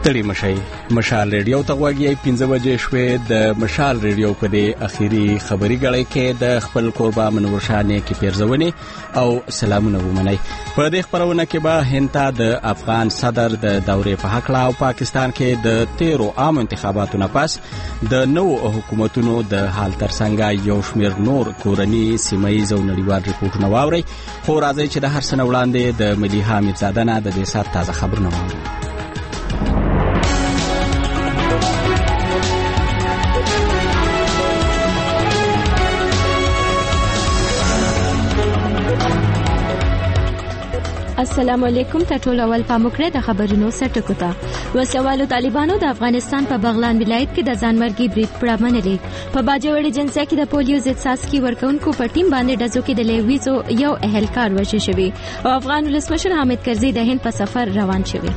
ستړي مشي. مشال ریډیو ته غوږی 15 بجې شوې. د مشال ریډیو په دې اخیری خبري غړې کې د خپل قربا منور شانې کې پیرزونی او سلامونه ومني. په دې خبرونه کې به هنتا د افغان صدر د دورې په حق لا او پاکستان کې د 13 عام انتخاباتو نه پس د نو حکومتونو د حال ترڅنګ یو شمېر نور کورنی سیمایي او نړیوال ریپورتونه واوري. خو راځي چې د هر څه وړاندې د ملي حامد زاده نه د دې سات تازه خبرونه واورو. السلام علیکم. ټول اول پاموکره د خبرونو سرټکو ته. وسوالو طالبانو د افغانستان په بغلان ولایت کې د ځانمرګي برید پرامنلې. په باجوړي جنسه کې د پولیو ضد څاڅکي ورکونکو په ټیم باندې ډزو کې د لیویزو یو اهلکار وژل شوی او افغان ولسمشر حامد کرزي د هند په سفر روان شوی.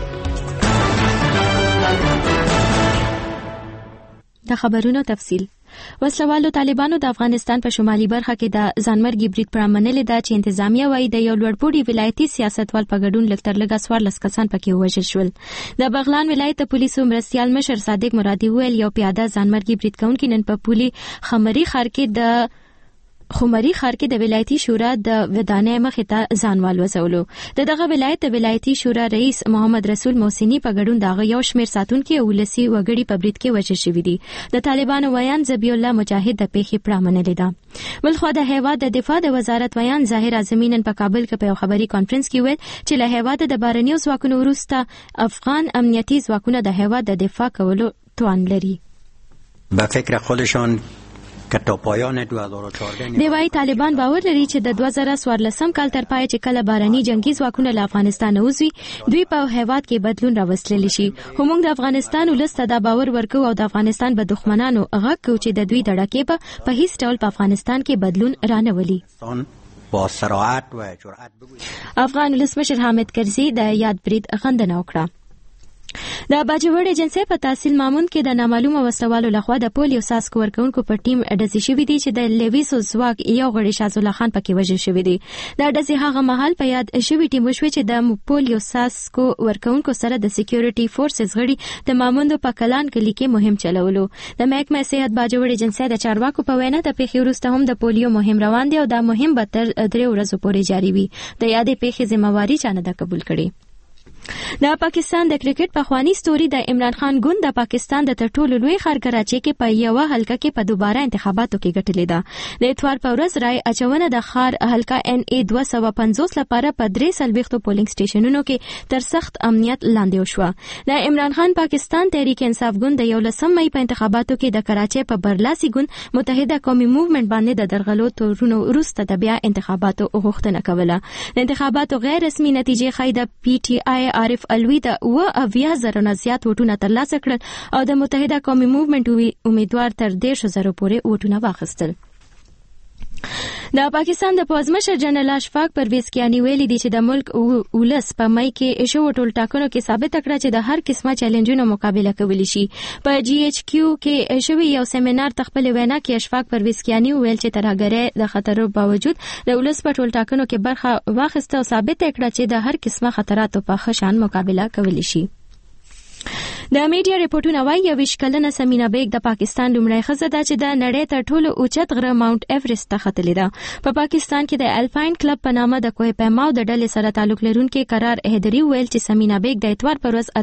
د خبرونو تفصیل. وسلوالو طالبانو د افغانستان په شمالي برخه کې د ځانمرګي برید پرامنلې ده چې انتظامیه وايي د یو لوړپوړي ولایتي سیاستوال په ګډون لکتر لګا 14 کسان پکې وژل شول. د بغلان ولایت د پولیسو مرستيال مشر صادق مرادي ویل یو پیاده ځانمرګي برید کوونکي نن په پولي خمري ښار کې د ولایتي شورا د ودانې مخې ته ځانوال وځولو. دغه ولایت د ولایتي شورا رئیس محمد رسول محسنی په ګډون دغه یو شمېر ساتونکو او ولسی وګړي په برید کې وژل شوي دي. د طالبانو ویان ذبیح الله مجاهد د پیښې پرامنلې ده. بلخو د هیواد د دفاع د وزارت ویان ظاهر اعظمي نن په کابل کې په یو خبري کانفرنس کې ویل چې له هیواد د بهرنیو ځواکونو وروسته افغان امنیتي ځواکونه د هیواد د دفاع کولو توان لري. به فکر خودشان دی وايي طالبان باور لري چې د 2014 کال تر پای چې کله بهرني جنگي ځواکونه له افغانستان وځي دوی په هیواد کې بدلون راوستلی شي. همغه د افغانستان ولسته دا باور ورکو او د افغانستان به دښمنانو غږ کو چې د دوی دړکې په هیڅ ډول په افغانستان کې بدلون رانهولي. افغان ولسمشر حامد کرزي د یاد برید غندنه وکړه. د باجوړي جنسه په تحصیل مامون کې د نامعلومه وسوالو لخوا د پولیو ساسکو ورکونکو په ټیم ډزې شوې دي چې د لیویسو ځواک یو غړي شاه الله خان پکې وژل شوی دی. دا ډزې هغه مهال په یاد شوی ټیم وشوي چې د پولیو ساسکو ورکونکو سره د سکیورټي فورسز غړي د ماموندو په کلان کلی کې مهم چلولو. د محکمه صحت باجوړي جنسه د چارواکو په وینا د پیښې وروسته هم د پولیو مهم روان دی او دا مهم به تر 3 ورځې پورې جاری وي. د یادې پیښې ذمہواری چا نه قبول کړي. د پاکستان د کرکټ پخوانی ستوري د عمران خان ګوند د پاکستان د ټولو لوی ښار کراچي کې په یو حلقه کې په دوباره انتخاباتو کې ګټلې ده. د اتوار په ورځ رای اچونه د ښار حلقه NA 250 لپاره په 3 پولینګ سټیشنونو کې تر سخت امنیت لاندې وشوه. د عمران خان پاکستان تحریک انصاف ګوند د 11 مې په انتخاباتو کې د کراچي په برلاسي ګوند متحده قومي موومېنټ باندې د درغلو تورونو وروسته د بیا انتخاباتو غوښتنه کوله. د انتخاباتو غیر رسمي نتیجې ښایي د PTI عارف الوی د 80,000 نه زیات وټونه ترلاسه کړل او د متحده قومي موومېنټ امیدوار تر 10,000 پورې وټونه واخیستل. د پاکستان د پوزمشر جنرال اشفاق پرویز کیانی ویلي دي چې د ملک ولس په مای کې شو ټول ټاکنو کې ثابت کړه چې د هر قسمه چیلنجونو مقابله کولی شي. په GHQ کې شوی یو سیمینار تخپل وینا کې اشفاق پرویز کیانی ویل چې ترهګرۍ د خطرو باوجود د ولس په ټول ټاکنو کې برخه واخیسته او ثابت کړه چې د هر قسمه خطراتو په ښه شان مقابله کولی شي. د میډیا ریپورتونه وايي 20 کلنه سمینا بیگ د پاکستان لومړی ښځه ده چې د نړۍ تر ټولو اوچت غره ماونټ ایورست ته ختلې ده. په پاکستان کې د الپاین کلب په نامه د کوه پیماو د ډلې سره تعلق لرونکي قرار هدري ویل چې سمینا بیگ د اتوار پر ورځ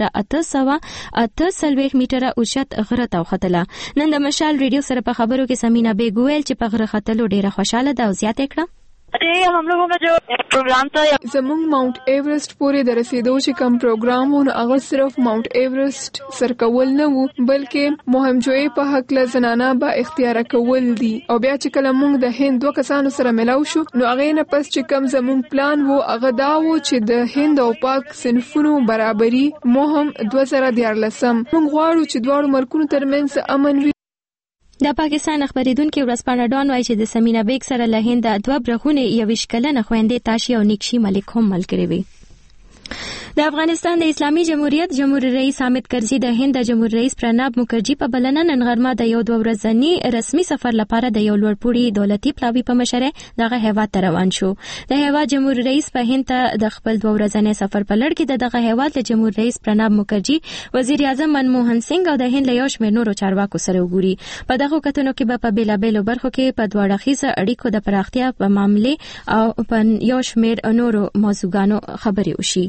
8848 میټره اوچت غره ته وختله. نن د مشال ریډیو سره په خبرو کې سمینا بیگ ویل چې په غره ختلو ډیره خوشاله ده او زیاته کړه हम लोगों का जो प्रोग्राम था زمونږ ماونټ ایورست پورې د رسیدو چې کوم پروګرام و هغه صرف ماونټ ایورست سر کول نه وو بلکې مهمجوی په حق له زنانه با اختیار کول دي. او بیا چې کله موږ د هند 2 کسانو سره ملاو شو نو هغه نه پس چې کوم زمونږ پلان وو هغه دا وو چې د هند او پاک صنفونو برابرۍ مهم 2014 موږ غواړو چې دواړو ملکونو ترمنځ امن وي. د پاکستان خبرېدونکو ورځپاڼه ډان وایي چې د سمینا بیگ سره له هند 2 برخونه 21 کلنه خويندې تاشي او نیکشي ملک هم ملګری وي. د افغانستان د اسلامي جمهوریت جمهوریت رئیس حامد کرزي د هند د جمهوریت رئیس پرناب مکرجي په بلنه نن غرمه د یو 2 ورځنی رسمي سفر لپاره د یو لوړپوړي دولتي پلاوي په مشره دغه هیواد ته روان شو. د هیواد جمهوریت رئیس په هند ته د خپل 2 ورځنی سفر په لړ کې دغه هیواد د جمهوریت رئیس پرناب مکرجي، وزیر اعظم منموهن سنگ او د هند له یو شمېر نورو چارواکو سره وګوري. په دغه کتنو کې په بیلابېلو برخو کې په دوه اړخیزه اړیکو د پراختیا په معاملې او په یو شمېر نورو موضوعاتو خبرې وشي.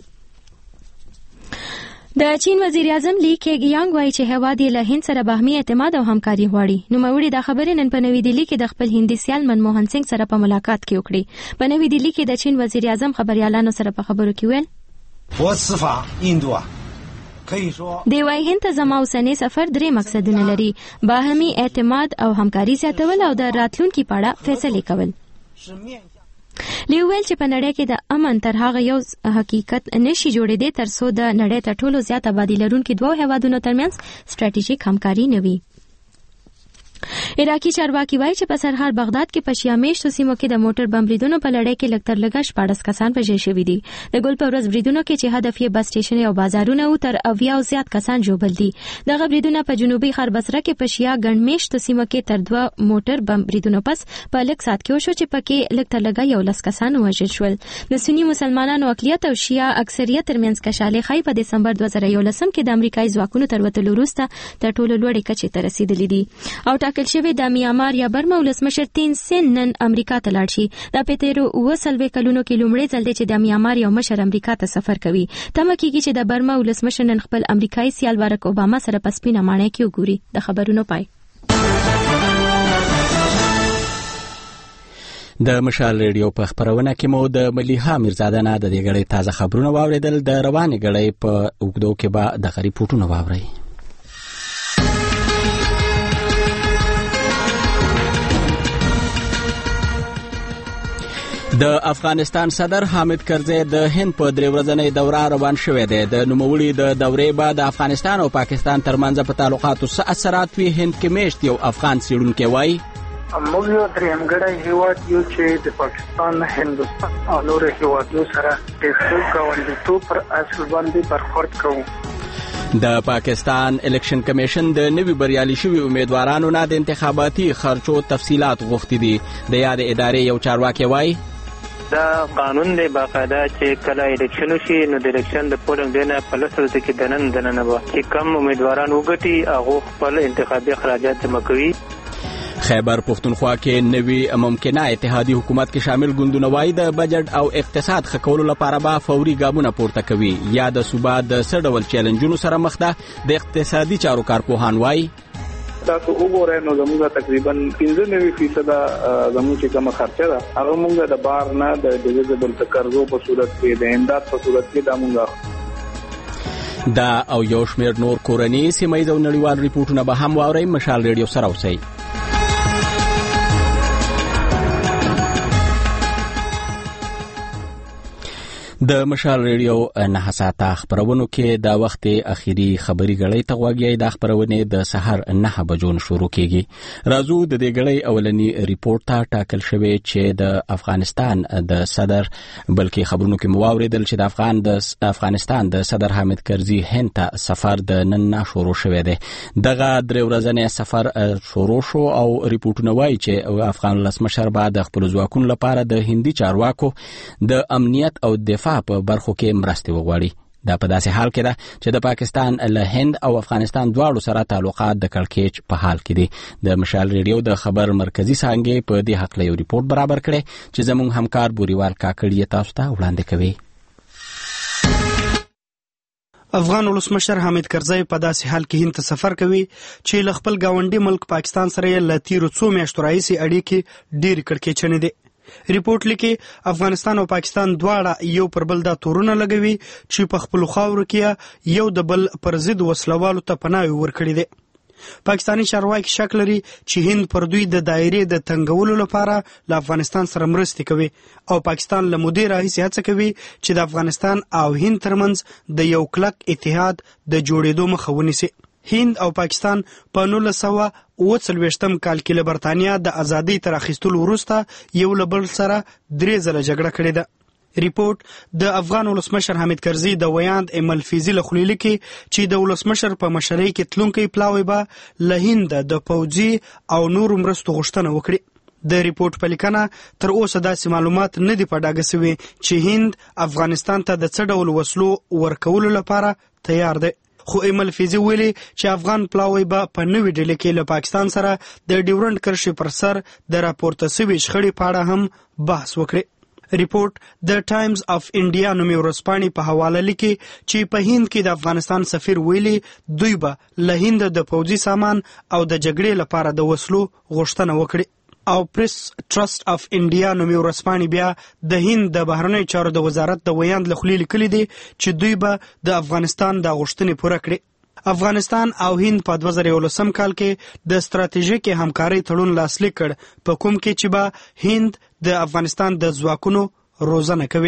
د چین وزیر اعظم لی کېګیانګ وایي چې هیواد یې له هند سره باهمي اعتماد او همکاري غواړي. نوموړي دا خبرې نن په نوې دهلي کې د خپل هندي سیال منموهن سنگ سره په ملاقات کې وکړې. په نوې دهلي کې د چین وزیر اعظم خبريالانو سره په خبرو کې ویل دی وايي هند ته زما اوسنی سفر 3 مقصدونه لري: باهمي اعتماد او همکاري زیاتول او د راتلونکي په اړه فیصله کول. لیویل چې په نړۍ کې د امن تر هغه یو حقیقت نشي جوړېدی تر څو د نړۍ تر ټولو زیات آبادی لرونکي دوه هیوادونو ترمنځ سټریټیژیک همکاري نه وي. عراقي چارواکي وایي چې په سرحد بغداد کې په شیعه میشتو سیمو کې د موټر بم بریدونو په لړۍ کې لږ تر لږه 14 کسان وژل شوي دي. د ګل په ورځ بریدونو کې چې هدف یې بس سټیشن او بازارونه او تر 80 او زیات کسان ژوبل دي. دغه بریدونه په جنوبي ښار بصره کې په شیعه ګڼ میشتو سیمو کې تر 2 موټر بم بریدونو پس په لږ سات کې وشو چې پکې لږ تر لږه 11 کسان وژل شول. د سنی مسلمانانو اقلیت او شیعه اکثریت ترمنځ کشالې خای په دسمبر 2011 کې د امریکایي ځواکونو تر وتلو وروسته تر ټولو لوړې کچې ته رسیدلې دي او ټاکل شوی د میانمار یا برما ولسمشر تین سین نن امریکا ته لاړ شي. دا په تیرو 20 کلونو کې لومړی ځل دی چې د میانمار یو مشر امریکا ته سفر کوي. تمه کیږي چې د برما ولسمشر نن خپل امریکایي سیال بارک اوباما سره په سپینه ماڼۍ کې وګوري. د خبرونو پای. د مشال ریډیو په خبرونه کې مو د ملیحه میرزاده نه د دې غړې تازه خبرونه واوریدل. د روانې غړې په وګړو کې به د غری پټونه واوري. د افغانستان صدر حامد کرزي د هند په 3 ورځنۍ دوره روان شوی دی. د نوموړي د دورې بعد د افغانستان او پاکستان ترمنځ په تعلقاتو څه اثرات وي. هند کې میشت یو افغان څېړونکی وایي موږ یو درېمګړی هیواد یو چې د پاکستان، هندوستان او نورو هیوادونو سره د خپل ګاونډیتوب پر اصل باندې برخورد کوو. د پاکستان الیکشن کمیشن د نوي بریالي شوي امیدوارانو نه د انتخاباتي خرچو تفصیلات غوښتي دي. د یاد ادارې یو چارواکي وایي دا قانون دی باقاعده چې کله الیکشن وشي نو د الیکشن د پولنګ ډې نه په لسو ورځو کې دننه به چې کم امیدواران وګټي هغه خپل انتخابي اخراجات جمع کوي. خیبر پختونخوا کې نوي ممکنه اتحادي حکومت کې شامل ګوندونه وایي د بجټ او اقتصاد ښه کولو لپاره به فوري ګامونه پورته کوي. یا د صوبا د څه ډول چیلنجونو سره مخ ده. د اقتصادي چارو کارپوهان وایي تاسو وګورئ نو زموږ تقریبا 95% زموږ چې کومه خرچه ده هغه موږ د بار نه د ډیزیبل قرضو په صورت کې د امداد په صورت کې دا موږ دا او یو شمېر نور کورني سیمایي او نړیوال ریپورتونه به هم واورئ. مشال ریډیو سره اوسئ. د مشال ریډیو نه ساعته خبرونو کې د وخت اخیری خبري غړې ته غوږی. د خبرونه د سحر 9 بجو شروع کیږي. راځو د دې غړې اولنی ریپورت ته ټاکل شوی چې د افغانستان د صدر بلکې خبرونو کې مواوریدل چې د افغانستان د صدر حامد کرزي هند ته سفر د نن شروع شوی دی. دغه 3 ورځنی سفر شروع شو او ریپورتونه وایي چې افغان ولسمشر بعد خپل ځواکونو لپاره د هندي چارواکو د امنیت او دفاع په برخو کې مرستې وغواړي. دا په داسې حال کې ده چې د پاکستان له هند او افغانستان دواړو سره تعلقات د کړکېچ په حال کې دي. د مشال ریډیو د خبر مرکزی څانګې په دې حق له یو ریپورت برابر کړي چې زموږ همکار بوريوال کاکړی تاسو ته وړاندې کوي. افغان ولسمشر حامد کرزي په داسې حال کې هند ته سفر کوي چې له خپل ګاونډي ملک پاکستان سره یې له تیرو 2 میاشتو راهیسې اړیکې ډېرې کړکېچنې دي. ریپورت لیکي افغانستان او پاکستان دواړه یو پر بل دا تورونه لګوي چې په خپل خاورو کې یو د بل پر ضد وسلوالو ته پناه ورکړي دي. پاکستانی چارواکي شک لري چې هند پر دوی د دایرې د تنګولو لپاره له افغانستان سره مرستې کوي او پاکستان له مودې راهیسې هڅه کوي چې د افغانستان او هند ترمنځ د یو کلک اتحاد د جوړېدو مخه ونیسي. هند او پاکستان په 1940 کال کې له برتانیا د ازادۍ تر اخیستلو وروسته یو له بل سره 3 ځله جګړه کړې ده. ریپورت د افغان ولسمشر حامد کرزي د ویاند ایمل فیزي له خولې لیکي چې د ولسمشر په مشرۍ کې تلونکی پلاوی به له هند د پوځي او نورو مرستو غوښتنه وکړي. د ریپورت په لیکنه تر اوسه داسې معلومات نه دي په ډاګه سوي چې هند افغانستان ته د څه ډول وسلو ورکولو لپاره تیار دی. خو ایمل فیزي ویلي چې افغان پلاوی به په نوې ډلې کې له پاکستان سره د ډیورنډ کرښې پر سر د راپورته سوي شخړې په اړه هم بحث وکړي. ریپورت د ټایمز اف انډیا نومي ورځپاڼې په حواله لیکي چې په هند کې د افغانستان سفیر ویلي دوی به له هند د پوځي سامان او د جګړې لپاره د وسلو غوښتنه وکړي. او پریس ټرست اف انډیا نومي ورځپاڼې بیا د هند د بهرنیو چارو د وزارت د ویاند له خولې لیکلي دي چې دوی به د افغانستان د غوښتنې پوره کړي. افغانستان او هند په 2011 کال کې د ستراتیژیکې همکارۍ تړون لاسلیک کړ په کوم کې چې به هند د افغانستان د ځواکونو روزنه کوي.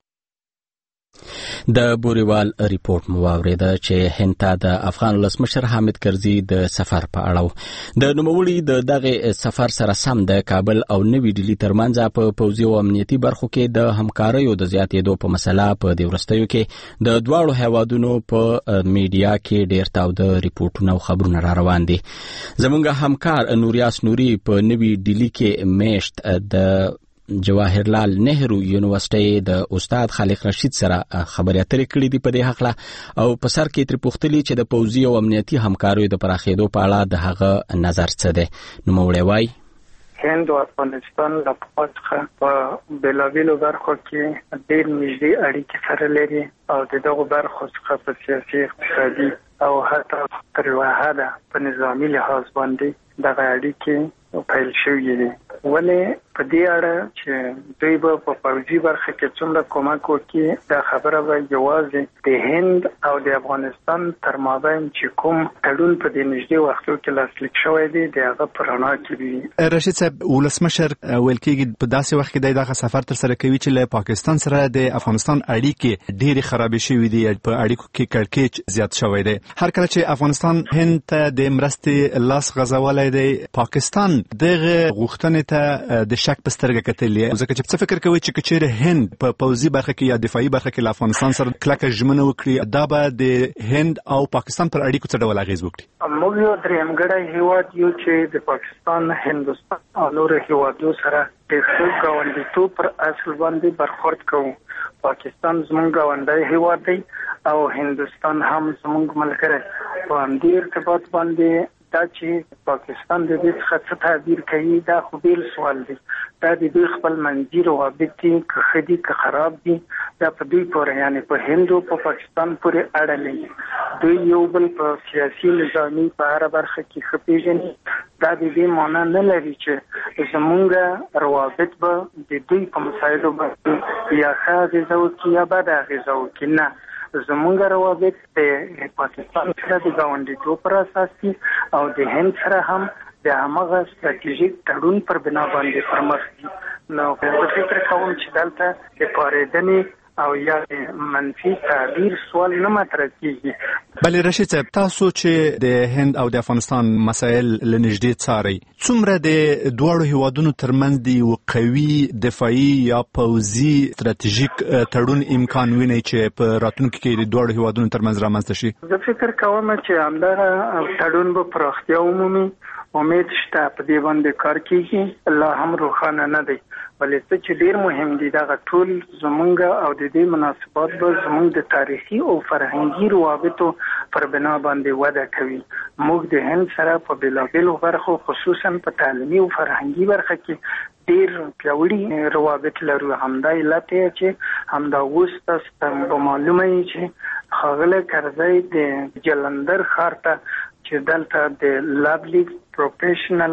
د بوریوال ریپورت مو واوریده چې هند ته د افغان ولسمشر حامد کرزي د سفر په اړه د نوموړي د دغه سفر سره سم د کابل او نوې ډیلی ترمنځ په پوځي او امنیتي برخو کې د همکاریو د زیاتېدو په مسله په دې وروستیو کې د دواړو هیوادونو په میډیا کې ډېر تاوده ریپورتونه او خبرونه را روان دي. زموږ همکار نوریاس نوري په نوې ډیلی کې میشت د جواهرلال نهرو یونیورسيټي د استاد خالق رشید سره خبرې اترې کړې دي په دې حق او په سر کې تر پوښتلې چې د پوځي او امنیتي همکاریو د پراخېدو په اړه د هغه نظر څه دی. نو موږ وایي هند او افغانستان له پخوا په بیلابیلو برخو کې ډېر نږدې اړیکې سره لري او د دغو برخو څخه په سیاسي اقتصادي او حتی تر یوه حده په نظامي لحاظ باندې دغه اړیکې پیل شوې دي. ولې په دې اړه چې دوی به په پوځي برخه کې څومره کومک وکړي دا خبره به یوازې د هند او د افغانستان تر مابین چې کوم تړون په دې نږدې وختو کې لاسلیک شوی دی د هغه په رڼا کې وي. رشید صاحب ولسمشر ویل کېږي په داسې وخت کې دغه سفر تر سره کوي چې له پاکستان سره د افغانستان اړیکې ډېرې خرابې شوې دي په اړیکو کې کړکېچ زیات شوی دی. هر کله چې افغانستان هند ته د مرستې لاس غځولی دی پاکستان دغه غوښتنې ته د شک په سترګه کتلې ځکه چې څه فکر کوي چې چیرې هند په پوځي برخه کې یا دفاعي برخه کې له افغانستان سره کلکه ژمنه وکړي دا به د هند او پاکستان پر اړیکو څه ډول اغیز وکړي. موږ یو درېیمګړی هیواد یو چې د پاکستان هندوستان او نورو هیوادو سره د خپل ګاونډیتوب پر اصل باندې برخورد کوو. پاکستان زموږ ګاونډی هیواد دی او هندوستان هم زموږ ملګری. په همدې ارتباط باندې دا چې پاکستان د دې څخه څه تعبیر کوي دا خو بیل سوال دی. دا د دوی خپل منځي روابط دي که ښه دي که خراب دي دا په دوی پورې یعنې په هند او په پاکستان پورې اړه لري. دوی یو بل په سیاسي نظامي په هره برخه کې ښه پېژني. دا د دې معنا نه لري چې زموږ روابط به د دوی په مسایلو باندې یا ښه اغېزه وکړي یا بده اغېزه وکړي. نه زمونږ روابط د پاکستان سره د ګاونډیتوب پر اساس دي او د هند سره هم د همغه ستراتیژیک تړون پر بنا باندې پرمخ دي. نو زه فکر کوم چې دلته د پارېدنې او یا منفي تعبیر سوال نه مطرح کیږي. بلې رشید صاحب تاسو چې د هند او د افغانستان مسایل له نږدې څارئ څومره د دواړو هیوادونو ترمنځ د یو قوي دفاعي یا پوځي ستراتیژیک تړون امکان وینئ چې په راتلونکي کې د دواړو هیوادونو ترمنځ رامنځته شي؟ زه فکر کوم چې همدغه تړون به پراختیا ومومي. امید شته په دې باندې کار کیږي. لا هم روښانه نه دی ولې څه چې ډېر مهم دي دغه ټول زمونږ او د دې مناسبات به زمونږ د تاریخي او فرهنګي روابطو پر بنا باندې وده کوي. موږ د هند سره په بېلابېلو برخو خصوصا په تعلیمي او فرهنګي برخه کې ډېر پیاوړي روابط لرو. همدا علت دی چې همدا اوس تاسو ته معلومه وي چې ښاغلی کرزی د جلندر ښار ته چې دلته د لابلیک پروفیشنل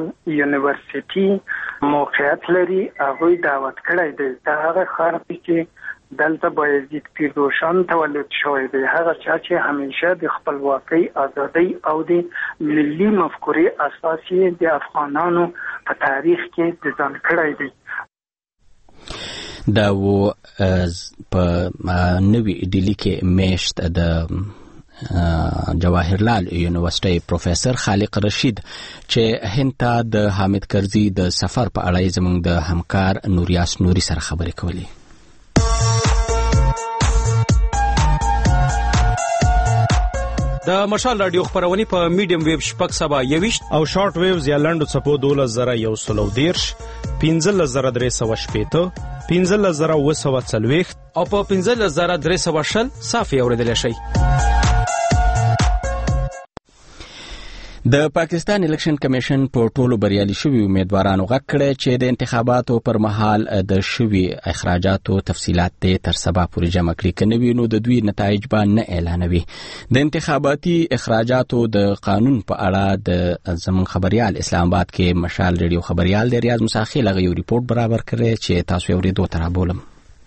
یونیورسيټي موقعیت لري هغوی دعوت کړی دی. دا هغه ښار دی چې دلته بایزید پیرروشان تولد شوی دی. هغه چا چې همیشه د خپلواکۍ ازادۍ او د ملي مفکورې اساس یې د افغانانو په تاریخ کې د ځان کړی دی. دا و په نوې ډیلی کې میشت د جواهرلال یونیورسيټي پروفیسور خالق رشید چې هند ته د حامد کرزي د سفر په اړه زموږ د همکار نوریاس نوري سره خبرې کولې. د مشال رادیو خبرونه په میډیم ویب شپږ سبا 21 او شارټ ویوز یا لنډو څپو 12130 15380 15040 او په 15320 صافي اوریدل شي. د پاکستان الیکشن کمیشن په ټولو بریالي شوي امیدوارانو غږ کړی چې د انتخاباتو پر مهال د شوي اخراجاتو تفصیلات تر سبا پورې جمع کړي، که نه وي نو د دوی نتایج به نه اعلانوي. د انتخاباتي اخراجاتو د قانون په اړه د زمون خبريال اسلام آباد کې مشال ریډیو خبريال د ریاض مساخیل غو ریپورت برابر کړی چې تاسو یې اورېدو ته رابولم.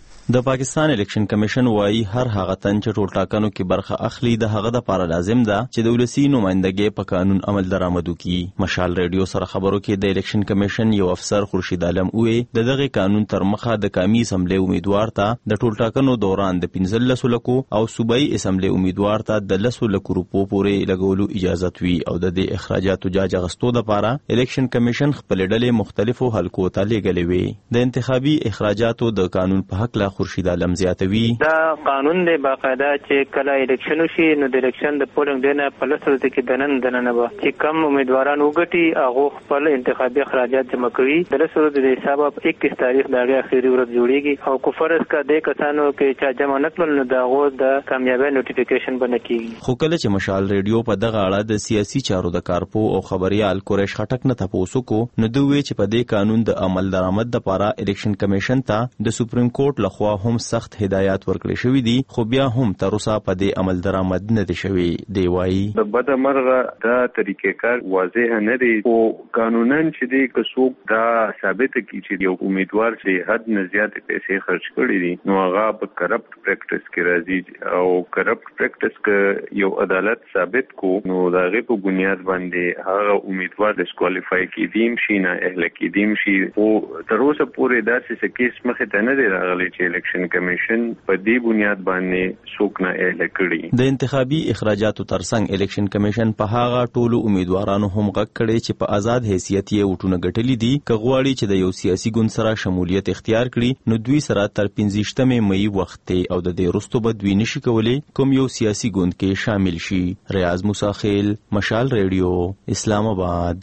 د پاکستان الیکشن کمیشن وايي هر هغه تن چې ټول ټاکنو کې برخه اخلي د هغه د لپاره لازم ده چې د ولسی نمائندګۍ په قانون عمل درآمد وکړي. مشال ریډیو سره خبرو کې د الیکشن کمیشن یو افسر خورشید عالم وې دغه قانون تر مخه د قومي اسمبلی امیدوار ته د ټول ټاکنو دوران د 15 لکو او صوبایي اسمبلی امیدوار ته د 10 لکو روپو پورې لګولو اجازه وي او د اخراجاتو جاج غستو د لپاره الیکشن کمیشن خپل ډلې مختلفو حلقو ته لګلې وي. د انتخابي اخراجاتو د قانون په حق لا خورشید عالم زیاتوي دا قانون دی باقاعده چې کله الیکشن شي نو د الیکشن د پولنګ دینه په لسو کې دننه به چې کم امیدواران وګټي هغه خپل انتخابي اخراجات جمع کوي. د لسو د حساب 21 تاریخ د اخیری ورځ جوړیږي او کوفرس کا د کسانو کې چې جمع نکړل نو داغه د کامیابی نوټیفیکیشن باندې کیږي. خو کله چې مشال ریډیو په دغه اړه د سیاسي چارو د کارپو او خبريال قریش خټک نه تاسو کو نو دوی چې په دې قانون د عمل درآمد لپاره الیکشن کمیشن ته د سپریم کورټ لخوا هم سخت هدایات ورکړل شوې دي خو بیا هم تر اوسه په دې عمل درآمد نه دي شوی. دی وايي د بدمرغه دا طریقې کار واضح نه دی او قانونن چې دی که څوک دا ثابت کړي چې یو امیدوار چې حد نه زیات پیسې خرج کړي دي نو هغه په کرپټ پریکټس کې راځي او کرپټ پریکټس کې یو عدالت ثابت کو نو دا غي په بنیاد باندې هغه امیدوار ډیسکوالیفای کیدیم شي نه اهل کیدیم شي او تر اوسه پورې داسې کیس مخه ته نه دی راغلی چې الیکشن کمیشن په دې بنیاد باندې څوک نه اهل کړي. د انتخابي اخراجاتو ترڅنګ الیکشن کمیشن په هغه ټولو امیدوارانو هم غږ کړی چې په آزاد حیثیت یې وټونه ګټلې دي که غواړي چې د یو سیاسي ګوند سره شمولیت اختیار کړي نو دوی سره تر 15 مې وخت او د دې وروسته به دوی نشي کولای کوم یو سیاسي ګوند کې شامل شي. ریاض مساخیل مشال ریډیو اسلام آباد.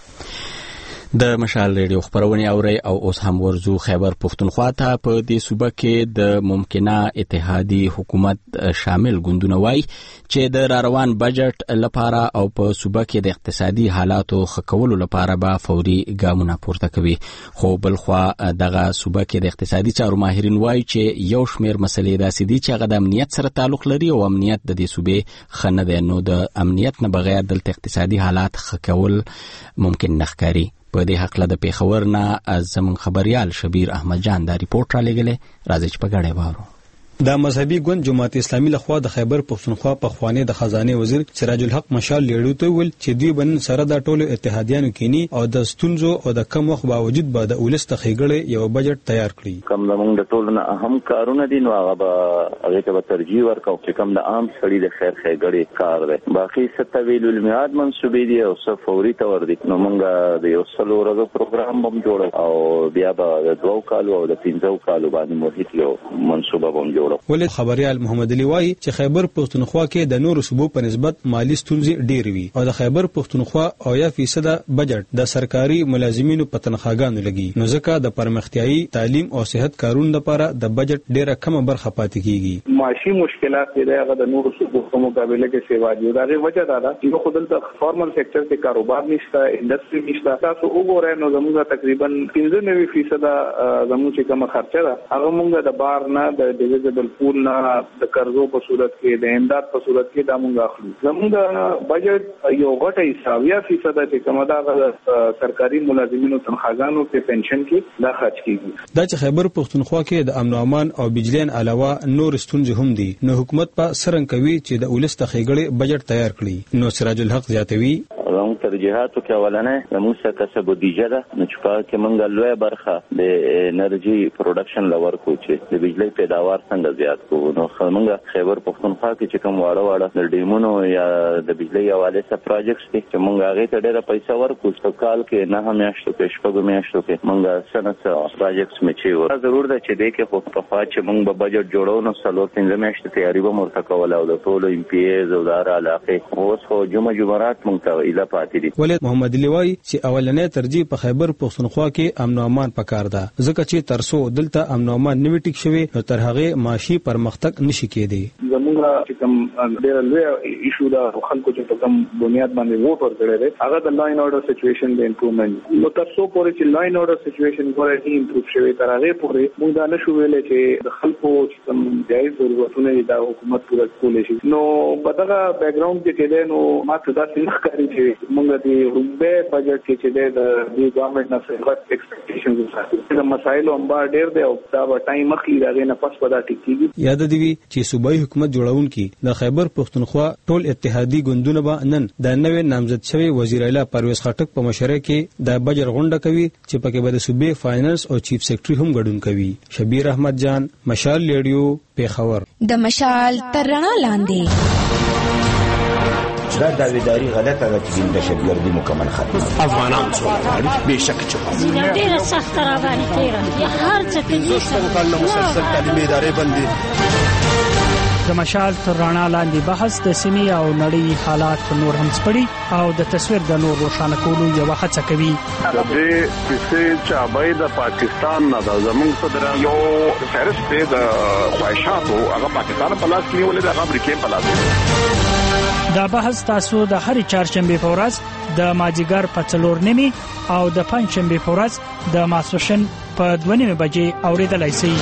د مشال ریډیو خبرونه اوري او اوس هم ورزو خیبر پختونخوا ته په دې صوبه کې د ممکنه اتحادی حکومت شامل ګوندونه وای چې د روان بجټ لپاره او په صوبه کې د اقتصادي حالاتو خکولو لپاره به فوري ګامونه پورته کوي. خو بلخوا دغه صوبه کې د اقتصادي چارو ماهرین وای چې یو شمیر مسلې داسې دي چې هغه د امنیت سره تعلق لري او امنیت د دې صوبې خنه ده نو د امنیت نه بغیر د اقتصادي حالات خکول ممکن نه ښکاري. په دې حق له د پیښور نه زمون خبريال شبیر احمد جان دا ریپورت را لګلې راځي چې په غړې وارو. د مذهبي ګوند جماعت اسلامي لخوا د خیبر پختونخوا په خوانې د خزانه وزیر سراج الحق مشال لیړو ته ول چې دوی بن سره د ټولو اتحادیانو کینی او د ستونزو او د کم وخت باوجود به د اولست خېګړې یو بجټ تیار کړی. کم زمونږ د ټولو نه اهم کارونه دي نو هغه ته ترجیح ورکاو چې کم د عام سړي د خیر خېګړې کار دی. باقي ستویل المیعاد منسوبې دي او څه فوري تور دي. نو موږ د یو سلو ورځو پروګرام هم جوړ او بیا به د 2 کالو او د 15 کالو باندې موهیت یو منسوبه هم جوړ. ولې خبريال محمد علي وای چې خیبر پختونخوا کې د نورو صوبو په نسبت مالی ستونزې ډېرې وي او د خیبر پختونخوا 80% بجټ د سرکاري ملازمینو په تنخواګانو لګي نو ځکه د پرمختیايي تعلیم او صحت کارونو لپاره د بجټ ډېره کمه برخه پاتې کیږي. معاشي مشکلات دغه د نورو صوبو په مقابله کې سیوا دي دا غي وجه ده چې خو دلته فارمل سېکټر کې کاروبار نشته انډستری نشته. تاسو وګورئ نو زموږ تقریبا 95% زموږ چې کوم خرچه ده هغه موږ د بار نه د ډیویزبل پول نه د قرضو په صورت کې د امداد په صورت کې دا موږ اخلو. زموږ بجټ یو غټه حساب 80% چې کومه دا سرکاري ملازمینو تنخواګانو په پنشن کې دا خرج کیږي. دا چې خیبر پختونخوا کې د امن او امان او بجلیان علاوه نور ستونزې هم دي نو حکومت په سرنګ کوي چې د اولست خېګړې بجټ تیار کړي. نو سراج الحق زیاتوي زموږ ترجیحاتو کې اولنې زموږ څخه کسب بودیجه ده نو چې په کې موږ لوی برخه د انرژي پروډکشن لور کو چې د بجلی پیداوار څنګه زیات کو نو موږ خیبر پښتونخوا کې چې کوم واړه د ډیمونو یا د بجلی حواله سره پروجیکټس دي چې موږ هغه ته ډېر پیسې ورکو چې کال کې نه میاشتو کې شپږ میاشتو کې موږ سنت پروجیکټس مچي ور ضرور ده چې د کې خو په خوا چې موږ به بجټ جوړو نو څلور 15 میاشتې تیاری به مرته کول او د ټولو ام پی ایز او د علاقې اوس خو جمعرات موږ ته اله پاتې دي. ولید محمد لیوای چې اولنې ترجیح په خیبر پښتونخوا کې امن او امان پکار ده ځکه چې ترسو دلته امن او امان نوي ټیک شوی نو تر هغه معاشي پرمختګ نشي کېدی. زموږ چې کوم ډېر لوی ایشو دا خلکو چې په کوم بنیاد باندې ووټ ورکړي دي هغه د لاین اورډر سچويشن د امپروومنت نو ترسو پورې چې لاین اورډر سچويشن ورته امپروو شوی تر هغه پورې موږ دا نشو ویلې چې د خلکو چې کوم جایز ضرورتونه د حکومت پوره کولای شي. نو په دغه بیک ګراوند کې چې نو ماته دا څنګه کوي چې موږ د روبه بجټ کې چې د ګورنمنت نه څه ایکسپیکټیشنز وساتو د مسایلو هم ډېر دی او دا ټایم اخلي دا نه پس پدا ټیکيږي. یاد دی چې صوبایي حکومت جوړونکي د خیبر پښتونخوا ټول اتحادی ګوندونه به نن د نوې نامزد شوی وزیر اعلی پرویز خټک په مشرۍ کې د بجټ غونډه کوي چې پکې به د صوبې فاینانس او چیف سیکریټري هم ګډون کوي. شبیر احمد جان، مشال ریډیو، پیښور. د مشال تر رڼا لاندې دا داویداری غلطه ده چې د دهشتګردي مکمل ختم افغانان څو به شک چې ډیره سخت راغلي کېره هر څه کې مسلسل تعلیمي ادارې بندي. د مشال تر رڼا لاندې بحث د سیمې او نړۍ حالات نور هم سپړي او د تصویر د نور روښانه کولو یو هڅه کوي. د دې چې چابای د پاکستان نه د زمونږ صدر یو فهرست د خواهشاتو هغه پاکستان په لاس کې ولې د امریکا په لاس. دا بحث تاسو د هر چهارشنبه په ورځ د ماجیګر په 4:30 او د پنځشنبه په ورځ د ماسپښین په 2:30 بجې اوریدلای شئ.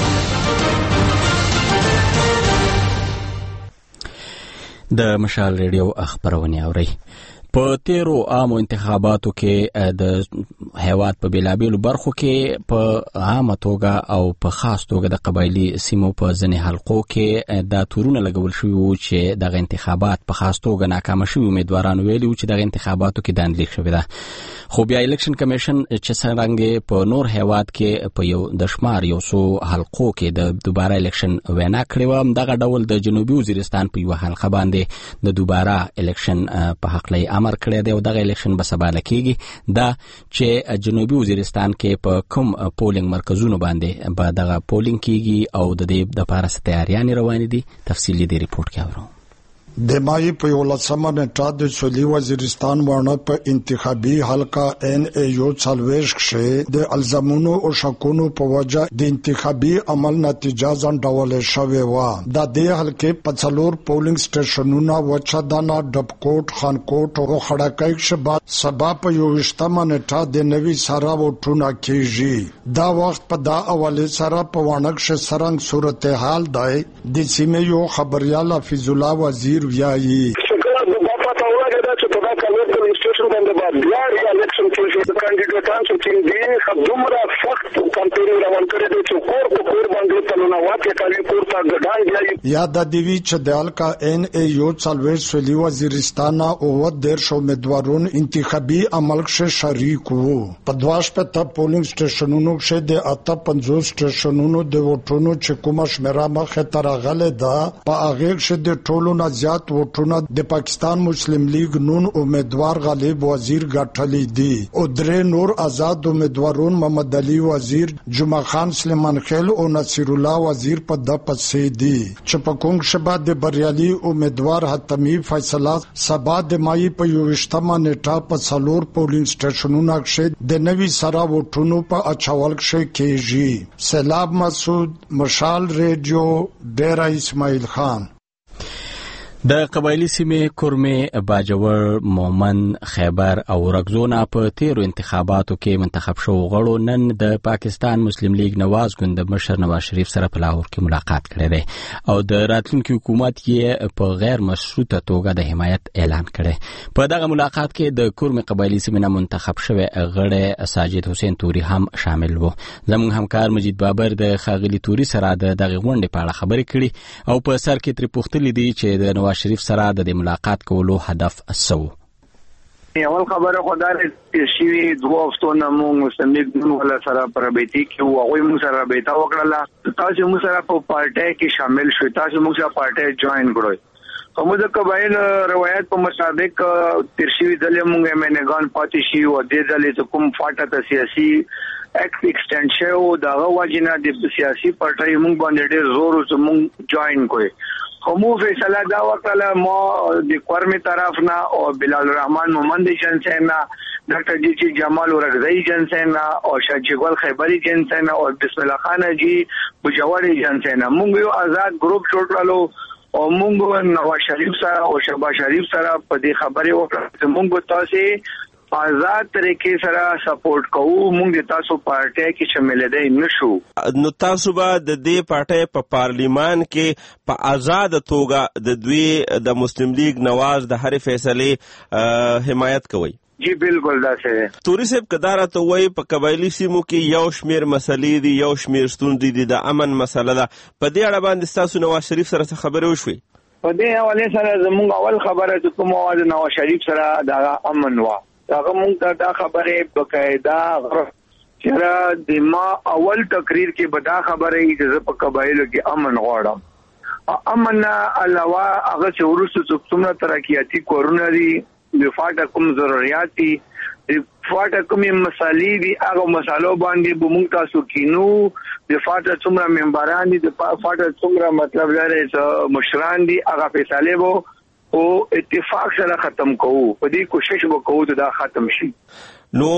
د مشال ریډیو خبرونه اوري. په تیرو عامو انتخاباتو کې د هیواد په بیلابیلو برخو کې په عامه توګه او په خاص توګه د قبایلی سیمو په ځینې حلقو کې د تورونه لګول شوي وو چې دغه انتخابات په خاص توګه ناکامه شوي امیدوارانو ویلي وو چې دغه انتخاباتو کې داندلیک شوې ده. خو بیا الیکشن کمیشن چې څنګه په نور هیواد کې په یو د شمار یو څو حلقو کې د دوباره الیکشن وینا کړې و دغه ډول د جنوبي وزیرستان په یو حلقه باندې د دوباره الیکشن په حق لای امر کړی دی او دغه الیکشن به سبا لکېږي دا چې جنوبي وزیرستان کې په کوم پولینګ مرکزونو باندې به دغه پولینګ کېږي او د دې د پاره تیاریانې روانې دي. تفصیلی دی رپورت کې اورو. د مای په 18 نیټه د سویلي وزیرستان ورنه په انتخابي حلقه ان ای یو چالويش کې د الزامونو او شکونو په وجه د انتخابي عمل نتیجه ځنډول شوې و. د دې حلقې په څلور پولینګ سټیشنونو وچدانا ډبکوټ خانکوټ او خړکای شبا سبا په 28 نیټه د نوي سارا وټونه کېږي. دا وخت په دا اوله سره په وانګ شرنګ صورتحال دی د سیمې یو خبريال حفیظ الله وزیر ویایي. بیا الیکشن کې کاندیدټان چې دي دومره سخت کمپاین روان کړی دی چې کور باندې تلونه واکه کوي کور ته ګډان دی. یاد دی چې د الکا ان ای یو څلويش سویلي وزیرستان او د امیدوارون انتخابي عمل کې شریک وو. په 12 پولینګ سټیشنونو کې د 58 سټیشنونو د وټونو چې کومه شمیره مخه تر غله ده په هغه کې د ټولو نه زیات وټونه د پاکستان مسلم لیگ نون امیدوار غالب وزیر ګټلې دي او درې نور آزاد امیدوارون محمد علي وزیر، جمعه خان سلیمان خیل او نصیر الله وزیر په د پسې دي چې په کوم شبا د بریالي امیدوار حتمی فیصله سبا د مای په 28 نیټه په څلور پولینګ سټیشنونو کې د نوي سرا وټونو په اچول کېږي. سلام مسعود، مشال ریډیو، ډیرا اسماعیل خان. د قبایلی سیمې کورمه، باجوړ، مومن، خیبر او رګزونه په تیرو انتخاباتو کې منتخب شو غړو نن د پاکستان مسلم لیگ نواز ګوند مشر نواز شریف سره په لاهور کې ملاقات کړی دی او د راتلونکي حکومت کې په غیر مشروطه توګه د حمایت اعلان کړی. په دغه ملاقات کې د کورمه قبایلی سیمې نه منتخب شوی غړی ساجد حسین توري هم شامل وو. زموږ همکار مجید بابر د خاغلی توري سره د دغه غونډې په اړه خبرې کړي او په سر کې تر پوښتنې دي چې د نواز شریف سره د ملاقات کولو هدف څه و. اول خبره خدای شي 2 هفتو نه موږ سمېګ ولا سره پربېتی کې او هغه موږ سره بیتا وکړه تاسو موږ سره په پارټي کې شامل شو تاسو موږ سره پارټي جوائن کړو کوم د قبایل روایت په مطابق ترشي ځلې موږ منګان پاتې شي او د ځلې کوم فاټه ته سیاسي ایکسټند شو دا واجنه د سیاسي پارټي موږ باندې ډېر زور او موږ جوائن کړو خمو فیصله دا وکړه مو د قرمی طرف نه او بلال الرحمن مومند جنسینا ډاکټر جی جمال ورغزی جنسینا او شاجګل خیبری جنسینا او بسم الله خان جی بجواری جنسینا موږ یو آزاد ګروپ جوړ کړلو او موږ نواز شریف سره او شهباز شریف سره په دې خبرې وکړه موږ تاسو آزاد طریقې سره سپورټ کوو موږ تاسو پارټي کې شامل دي نشو نو تاسو به د دې پارټي په پارلیمان کې په آزاد توګه د دوی د مسلم لیگ نواز د هر فیصله حمایت کوي جی بالکل دا څه توري صاحب کدارت وای په قبایلی سیمو کې یو شمیر مسلې دي یو شمیر ستونزې دي د امن مسله ده په دې اړه باندې تاسو نواز شریف سره خبرې وشوي په دې حواله سره زموږ اول خبره چې کوم واز نواز شریف سره د امن وا هغه موږ دا خبره بقاعده چې د ما اول تقریر کې بدا خبره چې په قبایلو کې امن غواړم امن علاوه هغه چې ورسره څومره ترقیاتی کورونه دي د فاټه کوم ضرورت دي د فاټه کوم مسالې دي هغه مسالو باندې به موږ تاسو کینو د فاټه څومره ممبران دي د فاټه څومره مطلب لري چې مشران دي هغه فیصله وو او اتفاق سره ختم کوو په دې کوشش وکړو چې دا ختم شي نو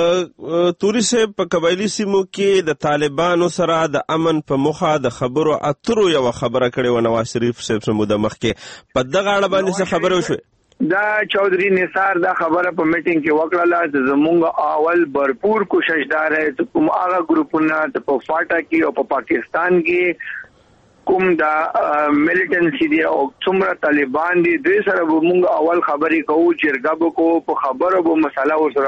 توري صاحب په قبایلی سیمو کې د طالبانو سره د امن په مخه د خبرو اترو یو خبره کړې و نواز شریف صاحب سمو د مخ کې په دغه اړه باندې څه خبره وشوه دا چودھری نثار دا خبره په میټینګ کې وکړه چې زموږ اول भरपूर کوشش دار ہے چې کوم هغه ګروپونه په فاټا کې او په پاکستان کې کوم دا ملیټنسي دی او څومره طالبان دي دوی سره موږ اول خبرې کوو چیرګه کو په خبرو به مسله ورسره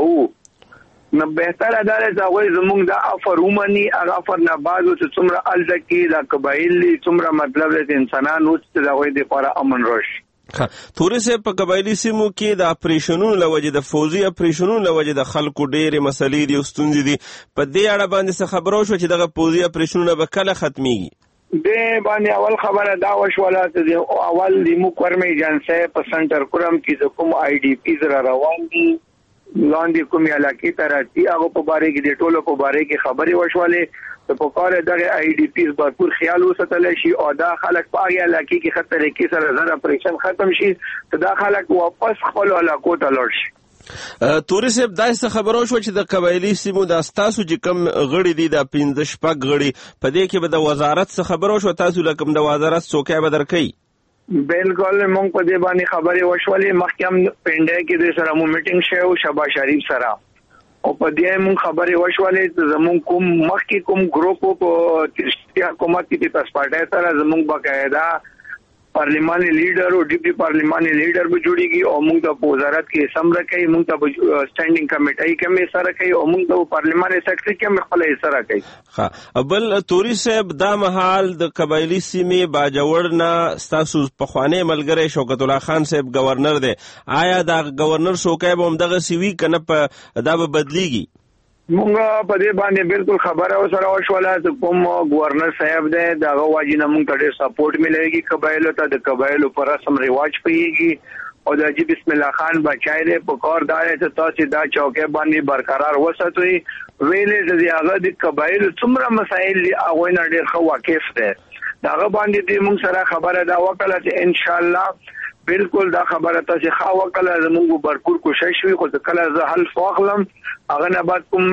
خلاصو نو بهتره ده چې هغه زموږ د افرومني هغه افر نه بعد چې څومره الځکي دا قبایل څومره مطلب د انسانانو چې دا وایي د لپاره امن راشي توري صاحب په قبایلی سیمو کې د اپریشنونو لوجه د فوزي اپریشنونو لوجه د خلکو ډېرې مسلې دي او ستونزې دي په دې اړه باندې څه خبرو شو چې دغه فوزي اپریشنونه به کله ختميږي د باندې اول خبره دا وشوله چې اول د مقرمه ایجنسی په سنټر کورم کې کوم آی ډی پی زرا روان دي لاندې کوم علاقې تراتي هغه په باره کې د ټولو په باره کې خبري وشولې ته په کار دغه آی ډی پی بھرپور خیال وساتل شي او دا خلک په هغه علاقې کې خطر کې سره زړه اپریشن ختم شي ته دا خلک واپس خپل علاقو ته لاړ شي توري صاحب داسې خبرو شو چې د قبایلی سیمو د تاسو چې کم غړي دي د 15 شپږ غړي په دې کې به د وزارت څخه خبرو شو تاسو لکم د وزارت څوکۍ به درکې بالکل مونږ په دې باندې خبرې وشولې مخکم پنده کې د سره مو میټینګ شوه شهباز شریف سره او په دې مونږ خبرې وشولې چې زمونږ کوم مخکې کوم ګروپ په ترشتیا حکومت کې په پارټي سره زمونږ باقاعده پارلیماني لیډر او ډیپټي پارلیماني لیډر به جوړیږي او موږ د وزارت کې سمره کوي موږ ته سټانډینګ کمیټي کې سره کوي او موږ د پارلیماني سیکرټري کې خپل سره کوي ها بل توري صاحب دا مهال د قبایلی سیمې باجوړ نه تاسو په خوانه ملګری شوکت الله خان صاحب گورنر دی آیا دا گورنر څوکۍ به هم دغه سیوی کنه په دا به بدلیږي مونږ په دې باندې بالکل خبره سره وشوله چې کوم گورنر صاحب دی دا واجنه مونږ ته ډېر سپورټ مليږي قبایلو ته د قبایلو پر رسم رواج پیږي او د جی بسم الله خان بچای دی په کار دار چې تاسو دا چوکۍ باندې برقرار وساتئ ویلې چې هغه د قبایلو څومره مسایل دي هغه نه ډېر خو واقف دی دا باندې دې مونږ سره خبره دا وکړه چې ان شاء الله بالکل دا خبره تاسو خا وکړه زموږ भरपूर کوشش وی خو کله زه حل واخلم هغه نه بعد کوم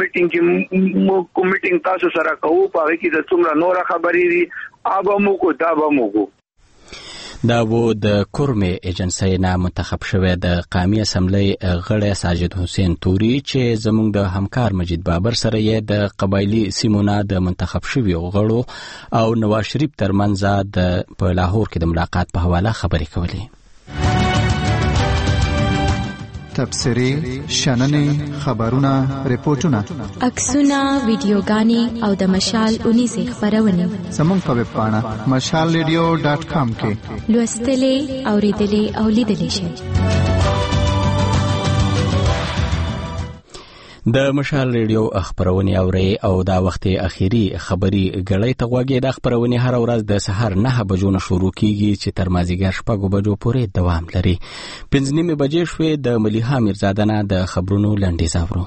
میټینګ تاسو سره کوو په هغه کې د څومره نور خبرې دي ابا مو کو دا به مو دا وو د کورمه ایجنسی نه منتخب شوی د قومي اسمبلی غړی ساجد حسین توري چې زموږ د همکار مجید بابر سره یې د قبایلی سیمونه د منتخب شوی غړو او نواز شریف ترمنځ د په لاهور کې د ملاقات په حواله خبرې کولې تبصری شننې خبرونه ریپورتونه عکسونه ویډیوګانې او د مشال 19 خبرونه زموږ په ویب پاڼه mashalradio.com کې لوستلې اوریدلې او لیدلې شئ د مشال ریډیو خبرونه اوري او دا وخت اخیری خبري غړې ته غوږی د خبرونه هر ورځ د سحر 9 بجو نه شروع کیږي چې تر مازیګر 6 بجو پورې دوام لري. 5:30 بجې شوې د ملیحه میرزاده نه د خبرونو لنډیز اورو.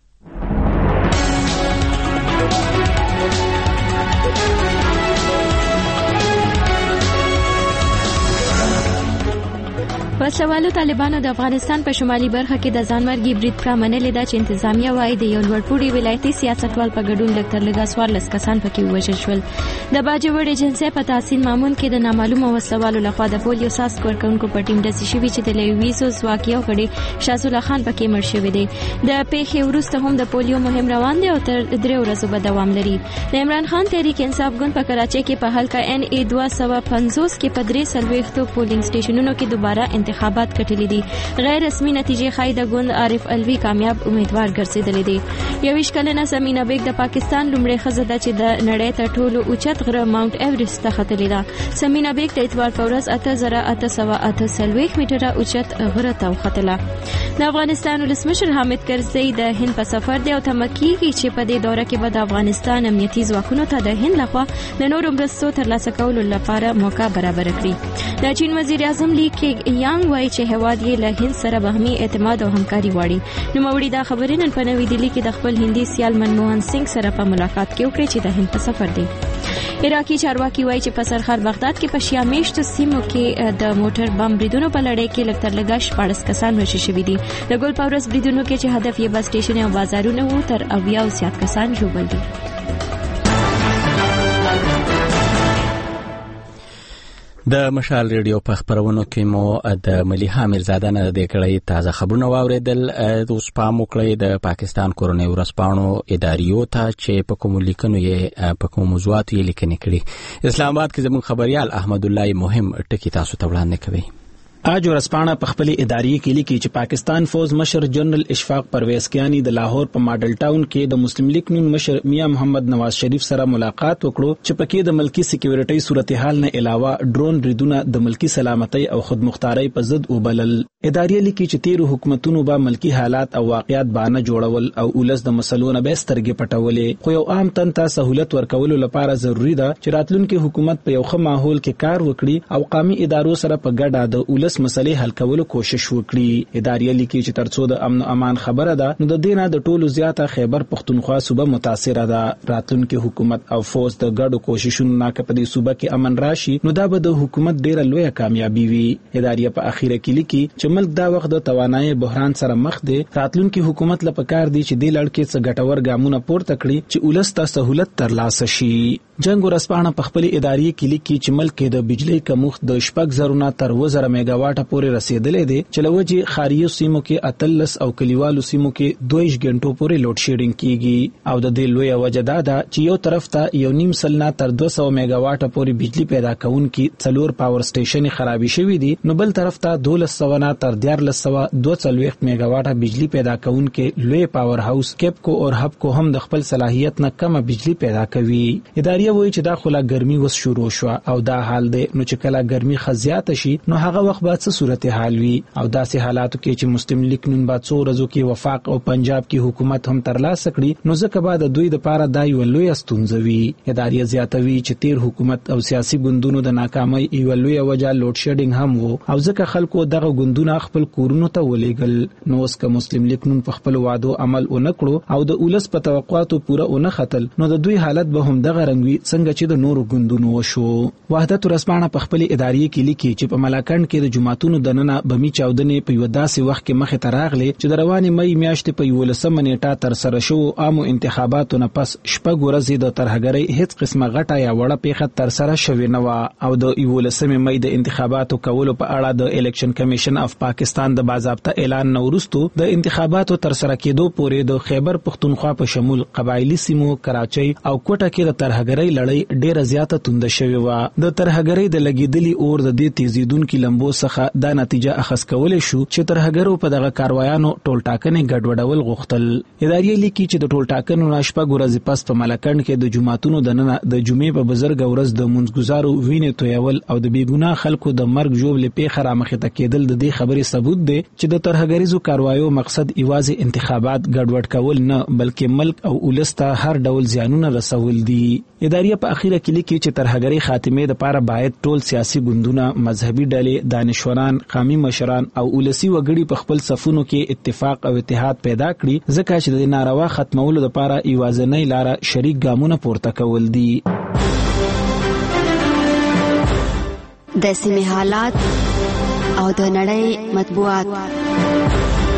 وسلوالو طالبانو د افغانستان په شمالي برخه کې د ځانمرګي برید پرامنلې ده چې انتظامیه وايي د یو لوړپوړي ولایتي سیاستوال په ګډون لکتر لږه 14 کسان پکې وژل شول. د باجوړ ایجنسی په تحصیل مامون کې د نامعلومه وسلوالو لخوا د پولیو ساسک ورکونکو په ټیم ډزې شوې چې د لویسو ځواکیو غړي شاه الله خان پکې مړ شوی دی. د پیښې وروسته هم د پولیو مهم روان دی او تر 3 ورځې به دوام لري. د عمران خان تحریک انصاف ګوند په کراچۍ کې په حلقه NA 250 کې په 3 پولینګ سټیشنونو کې دوباره انتخابات کټلې دي. غیر رسمي نتیجې ښایي د ګوند عارف الوی کامیاب امیدوار ګرځېدلې دي. 21 کلنه سمینا بیگ د پاکستان لومړی ښځه ده چې د نړۍ تر ټولو اوچت غره ماونټ ایورسټ ته ختلې ده. سمینا بیگ د اتوار په ورځ 8848 میټره اوچت غره ته وختله. د افغانستان ولسمشر حامد کرزي د هند په سفر دی او تمکیږي چې په دې دوره کې به د افغانستان امنیتي ځواکونو ته د هند لخوا د نورو مرستو ترلاسه کولو لپاره موقع برابر کړي. د چین وزیر اعظم لی کېګ یانګ چې هواد یې له هند سره باهمي اعتماد او همکاري غواړي. نو موري دا خبرې نن په نوې دلی کې د خپل هندي سیال منموهن سنگ سره په ملاقات کې وکړي چې د هند په سفر دی. عراقي چارواکي وایي چې په سرحد بغداد کې په شیا میشتو سیمو کې د موټر بم بریدونو په لړۍ کې لکتر لږه 14 کسان وژل شوي دي. د ګل پاورس بریدونو کې چې هدف یې بس سټیشن او بازارونه وو تر 80 زیات کسان ژوبل دي. د مشال ریډیو په خبرونو کې مو د ملیحه میرزاده نه د کړې تازه خبرونه واوریدل. اوس پام وکړئ د پاکستان کورنۍ ورځپاڼو اداریو ته چې په کوم لیکنو یې په کوم موضوعاتو یې لیکنې کړي. اسلام آباد کې زموږ خبريال احمد الله مهم ټکی تاسو ته وړاندې کوي. آج ورځپاڼه په خپل ادارې کې لیکي چې پاکستان فوج مشر جنرال اشفاق پرویز کیانی د لاهور په ماډل ټاون کې د مسلم لیگ نون مشر میاں محمد نواز شریف سره ملاقات وکړو چې پکې د ملکی سکیورټي صورتحال نه علاوه ډرون ریډونه د ملکی سلامتۍ او خودمختارۍ په ضد وبلل. ادارې لیکي چې تیر حکومتونو به ملکی حالات او واقعیات باندې جوړول او ولس د مسلونو به سترګې پټولې، خو یو عام تن ته سہولت ورکولو لپاره ضروری ده چې راتلونکي حکومت په یو ښه ماحول کې کار وکړي او قومي ادارو سره په ګډه د ولس مسلې حل کولو کوشش وکړي. ادارې لیکي چې ترڅو د امن او امان خبره ده نو د دینه د ټولو زیاته خیبر پختونخوا صوبه متاثره ده. راتلونکي حکومت او فوج د ګډو کوششونو ناکه په دې صوبه کې امن راشي نو دا به د حکومت ډیره لویه کامیابی وي. ادارې په اخیره کې لیکي چې ملک دا وخت د توانایي بحران سره مخ دی. راتلونکي حکومت لپاره کار دی چې د لړ کې څه ګټور ګامونه پورته کړي چې ولس ته سہولت ترلاسه شي. جنگ ورځپاڼه په خپل ادارې کې لیکي چې ملک کې د بجلی کمښت د 6,000 تر 1000 میگا واټه پورې رسیدلې دی چې لوجه خاریو سیمو کې 38 او کلیوالو سیمو کې 2 غنټو پورې لوډ شیډینګ کیږي او د دې لوی وجه دا ده چې یو طرف ته 1.5 سلنه تر 200 میگا واټه پورې بجلی پیدا کوونکي 4 پاور سټیشن خرابې شوې دي، نو بل طرف ته 1200 نه تر 1442 میگا واټه بجلی پیدا کوونکي لوی پاور هاوس کیپکو او هبکو هم د خپل صلاحیت نه کم بجلی پیدا کوي. ادارې وایي چې دا خلا ګرمي وس شروع شو او دا حال دی نو چې کله ګرمي خزيات شي نو هغه وخت به څه صورتحال وي او داسې حالاتو کې چې مسلم لیگ نن با څو ورځو کې وفاق او پنجاب کې حکومت هم ترلاسه کړي نو ځکه بعد دوی د پاره دای ولوي استونځوي. ادارې زیاتوي چې تیر حکومت او سیاسي ګوندونو د ناکامۍ ایولوي وجه لوډ شیډینګ هم وو او ځکه خلکو دغه ګوندونه خپل کورونو ته ولېګل. نو اوس که مسلم لیگ نن په خپل وعدو عمل ونکړو او د اولس په توقعاتو پوره ونه ختل نو د دوی حالت به هم دغه رنګوي څنګه چې د نورو ګوندونو وشو. وحدت ورځپاڼه په خپل ادارې کې لیکي چې په ملاکنډ کې د جمعتونو د نننه بمی چاودنې په یو داسې وخت کې مخه تراغلي چې د رواني مې میاشتې په 11 نیټه تر سره شو عامو انتخاباتو نه پس شپږ ورځې د ترهګرۍ هیڅ قسمه غټه یا وړه پیښه تر سره شوې نه و او د 11 مې د انتخاباتو کولو په اړه د الیکشن کمیشن اف پاکستان د باضابطه اعلان نورستو د انتخاباتو تر سره کېدو پورې د خیبر پختونخوا په شمول قبایلی سیمو کراچۍ او کوټه کې د ترهګرۍ لړۍ ډیره زیاته توند شوې و. د ترهګرۍ د لګیدلي اور د دې تیزیدونکو لمبو څخه دا نتیجه اخذ کولای شو چې ترهګرو په دغه کاروایانو ټولټاکنې ګډوډول غوښتل. ادارې لیکي چې د ټولټاکنو ناشپه ګورځ پس په ملکند کې د جمعتونو د جمعې په بزرګ ورځ د منځګزارو وینې تویول او د بیګناه خلکو د مرګ ژوبلې پیښه رامخې ته کېدل د دې خبرې ثبوت دی چې د ترهګریزو کاروایو مقصد یوازې انتخابات ګډوډ کول نه بلکې ملک او ولس ته هر ډول زیانونه رسول دي. ادارې په اخیره کې لیکي چې ترهګری خاتمه لپاره باید ټول سیاسي ګوندونه، مذهبي ډلې، دانشوران، قومي مشران او ولسی وګړي په خپل صفونو کې اتفاق او اتحاد پیدا کړي ځکه چې د ناروا ختمولو لپاره یوازینۍ لاره شریک ګامونه پورته کول دي. د سیمې حالات او د نړۍ مطبوعات.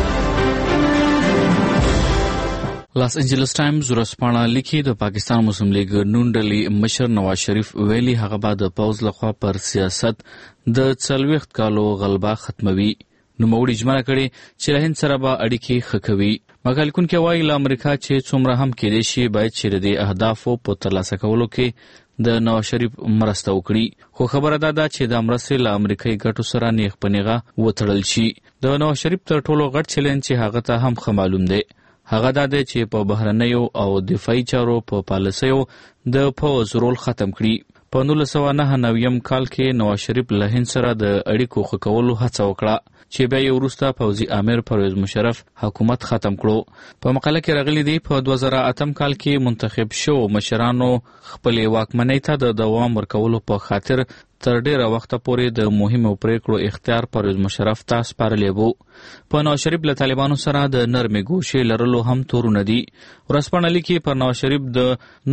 لاس انجلس ټایمز ورځپاڼه لیکي د پاکستان مسلم لیگ نون ډلې مشر نواز شریف ویلي هغه به د پوز لخوا پر سیاست د 40 کالو غلبه ختموي. نوموړي اجماع کړي چې له هند سره به اړیکې ښه کوي. مګالکون کې وایي له امریکا چې څومره هم کېدای شي باید چې د اهدافو په ترلاسه کولو کې د نواز شریف مرسته وکړي، خو خبره ده چې د مرستې له امریکایي ګټو سره نیغ په نیغه وتړل شي. د نواز شریف تر ټولو غټ چیلنج چې هغه ته هم ښه معلوم دی هغه دا دی چې په بهرنیو او دفاعي چارو په پالیسیو د پوز رول ختم کړي. په 1999 کال کې نواز شریف له هند سره د اړیکو ښه کولو هڅه وکړه چې بیا یې وروسته پوځي امیر پرویز مشرف حکومت ختم کړو. په مقاله کې راغلي دی په 2008 کال کې منتخب شو مشرانو خپلې واکمنۍ ته د دوام ورکولو په خاطر تر ډیره وخته پورې د مهمو پریکړو اختیار پرویز مشرف ته سپارلی وو. په نواز شریف له طالبانو سره د نرمې ګوشې لرلو هم تورونه دي. ورځپاڼه لیکي پر نواز شریف د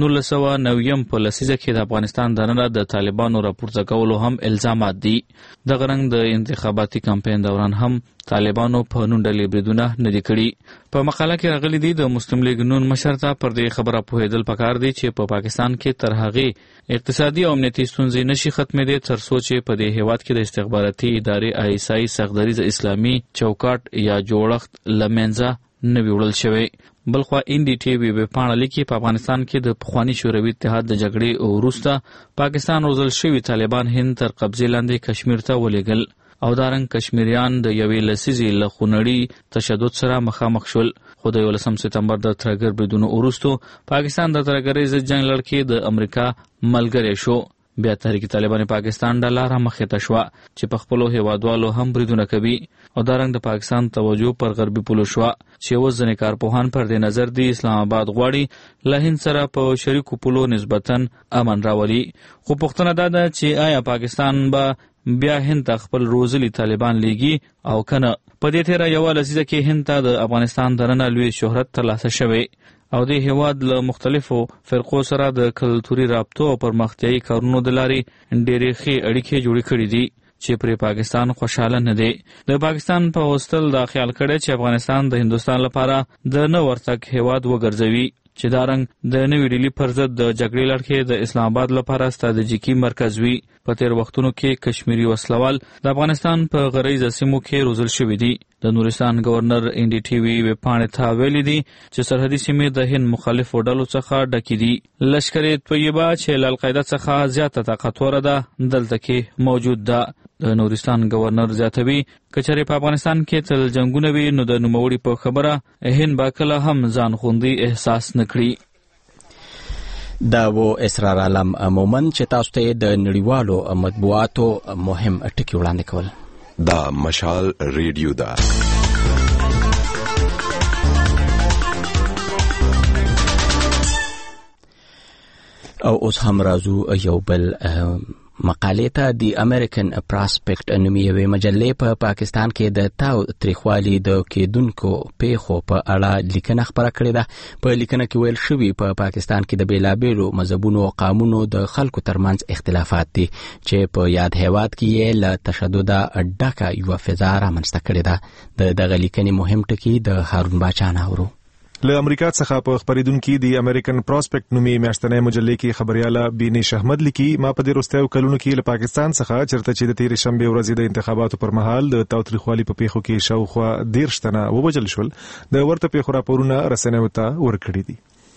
1990 په لسیزه کې د افغانستان دننه د طالبانو راپورته کولو هم الزامات دي. دغه رنګ د انتخاباتي کمپاین دوران هم طالبانو په نون ډلې بریدونه نه دي کړي. په مقاله کې راغلي دي د مسلم لیگ نون مشر ته پر دې خبره پوهېدل پکار دي چې په پاکستان کې تر هغې اقتصادي او امنیتي ستونزې نشي ختمېدې تر څو چې په دې هیواد کې د استخباراتي ادارې ISI سختدریز اسلامي چوکاټ یا جوړښت له منځه نه وي وړل شوی. بلخوا NDTV ویبپاڼه لیکي په افغانستان کې د پخواني شوروي اتحاد د جګړې وروسته پاکستان روزل شوي طالبان هند تر قبضې لاندې کشمیر ته ولېږل او دارنګ کشمیریان د یوې لسیزې له خونړي تشدد سره مخامخ شول. خو د 11 سپتمبر د ترهګر بریدونو وروسته پاکستان د ترهګرۍ ضد جنګ لړ کې د امریکا ملګری شو. بیا تحریک طالبان پاکستان ډله را مخې ته شوه چې په خپلو هیوادوالو هم بریدونه کوي او دارنګ د پاکستان توجه پر غربي پولو شوه چې اوس ځینې کارپوهان پر دې نظر دي اسلام آباد غواړي له هند سره په شریکو پولو نسبتا امن راولي. خو پوښتنه دا ده چې آیا پاکستان به بیا هند ته خپل روزلي طالبان لیږي او کنه. په دې تیره یوه لسیزه کې هند ته د افغانستان دننه لوی شهرت ترلاسه شوی او د هیواد له مختلفو فرقو سره د کلتوري رابطو او پرمختیایي کارونو د لارې ډېرې ښې اړیکې جوړې کړې دي چې پرې پاکستان خوشحاله نه دی. د پاکستان په هوستل دا خیال کړی چې افغانستان د هندوستان لپاره د نه ورتګ هیواد وګرځوي چې دارنګ د نوې ډیلي پر ضد د جګړې لړ کې د اسلام آباد لپاره ستراتیژیکي مرکز وي. په تیر وختونو کې کشمیری وسلوال د افغانستان په غریزه سیمو کې روزل شوي دي. د نورستان گورنر NDTV ویبپاڼې ته ویلي دي چې سرحدي سیمې د هند مخالفو ډلو څخه ډکې دي. لشکر طیبه چې له القاعده څخه زیاته طاقتوره ده دلته کې موجود ده. د نورستان گورنر زیاتوي کچره په افغانستان کې تل جنگونه وي نو د نوموړي په خبره هند با کله هم ځان خوندي احساس نکړي. دا و اسرار عالم مومن چې تاسو ته د نړیوالو مطبوعاتو مهم ټکي وړاندې کول. دا مشال ریډیو دا او اوس هم راځو یو بل مقالې ته. د امریکن پراسپیکټ نومي یوې مجلې په پاکستان کې د تاو تریخوالي د کېدونکو پیښو په اړه لیکنه خپره کړې ده. په لیکنه کې ویل شوي په پاکستان کې د بیلابیلو مذهبونو او قومونو د خلکو ترمنځ اختلافات دي چې په یاد هیواد کې یې له تشدد ډکه یوه فضا رامنځته کړې ده. د دغه لیکنې مهم ټکي د هارون باچا ناورو. له امریکا څخه په خبرېدونکو د امریکن پراسپیکټ نومي میاشتنۍ مجلې کې خبرياله بینیش احمد لیکي ما په دې وروستیو کلونو کې له پاکستان څخه چرته چې د تیر شنبه ورځې د انتخاباتو پر مهال د تاوتریخوالي په پیښو کې شاوخوا 10 تنه ووژل شول د ورته پیښو راپورونه رسنیو ته ورکړي دي.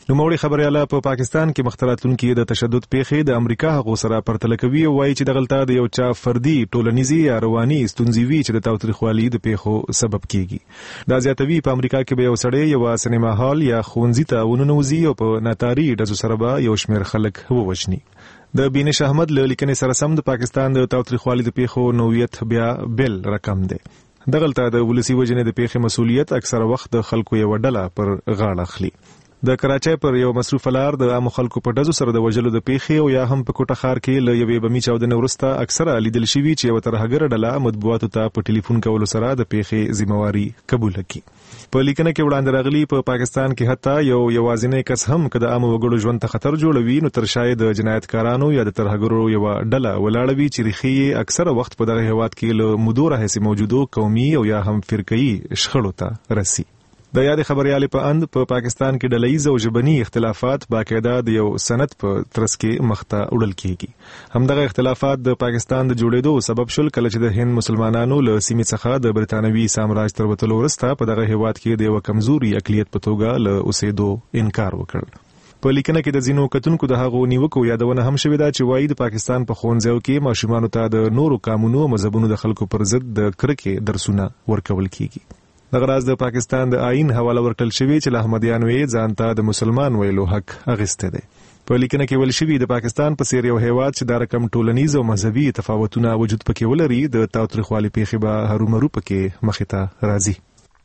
نوموړي خبرياله په پاکستان کې مختلطونکو د تشدد پیښې د امریکا هغو سره پرتله کوي او وايي چې دغلطه د یو چا فردي ټولنیزي یا رواني ستونزې وي چې د تاوتریخوالي د پیښو سبب کیږي دا زیاتوي په امریکا کې به یو سړی یو سینما هال یا ښوونځي ته وننوځي او په ناتاري ډزو سره به یو شمېر خلک ووژني. د بینش احمد له لیکنې سره سم د پاکستان د تاوتریخوالي د پیښو نوعیت بیا بل رقم دی. دغلطه د ولسی وجنې د پیښې مسؤلیت اکثره وخت د خلکو یو ډله پر غاړه اخلي. د کراچۍ پر یو مصروف لار د عام خلکو په ډزو سره د وجلو د پیښې او یا هم په کوټه ښار کې له یوې بمي چاودنې وروسته اکثره لیدل شوي چې یو ترهګر ډله مطبوعاتو ته په ټلیفون کولو سره د پیښې ذمہواری قبول کړي. په لیکنه کې وړاندې راغلي په پاکستان کې حتی یو یوازینی کس هم که د عام وګړو ژوند ته خطر جوړوي نو تر شاید د جنایتکارانو یا د ترهګرو یو ډله ولاړوي چې ریښې اکثره وخت په دغه هیواد کې له مودو راهیسې موجودو قومي او یا هم فرقه‌ي شخړو ته رسي. د یاد خبريالې په اند په پاکستان کې ډلهیز او ژبني اختلافات باقاعده د یو سند په ترڅ کې مخته وړل کیږي. همدغه اختلافات د پاکستان د جوړېدو سبب شول کله چې د هند مسلمانانو له سیمې څخه د برتانوي سامراج تر وتلو وروسته په دغه هیواد کې د یو کمزوري اقلیت په توګه له اوسېدو انکار وکړ. په لیکنه کې د ځینو کتونکو د هغو نیوکو یادونه هم شوې ده چې وایي د پاکستان په ښوونځیو کې ماشومانو ته د نورو قانونو او مذهبونو د خلکو پر ضد د کرکې درسونه ورکول کیږي. دغه راز د پاکستان د آئین حواله ورکړل شوی چې له احمدیانو یې ځان ته د مسلمان ویلو حق اخیستی دی. په لیکنه کې ویل شوي د پاکستان په څیر یو هیواد چې دا رقم ټولنیز او مذهبي تفاوتونه وجود پکې ولري د تاوتریخوالي پیښې به هرومرو پکې مخې ته راځي.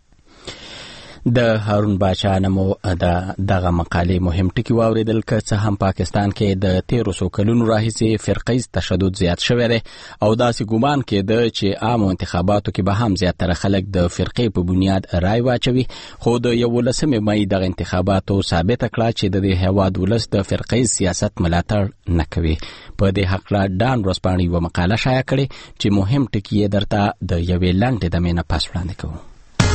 د هارون باچا نمو دغه مقالې مهم ټکی واوریدل که څه هم پاکستان کې د 1300 کلونو راهیسې فرقیز تشدد زیات شوی دی او داسې ګومان کېده چې عام انتخاباتو کې به هم زیاتره خلک د فرقې په بنیاد رای واچوي خو د 11 مې دغه انتخاباتو ثابته کړه چې د دې هیواد ولس د فرقیز سیاست ملاتړ نه کوي. په دې حق ډان ورځپاڼې یوه مقاله شایع کړې چې مهم ټکی یې درته د یوې لنډې دمې نه پس وړاندې کوو.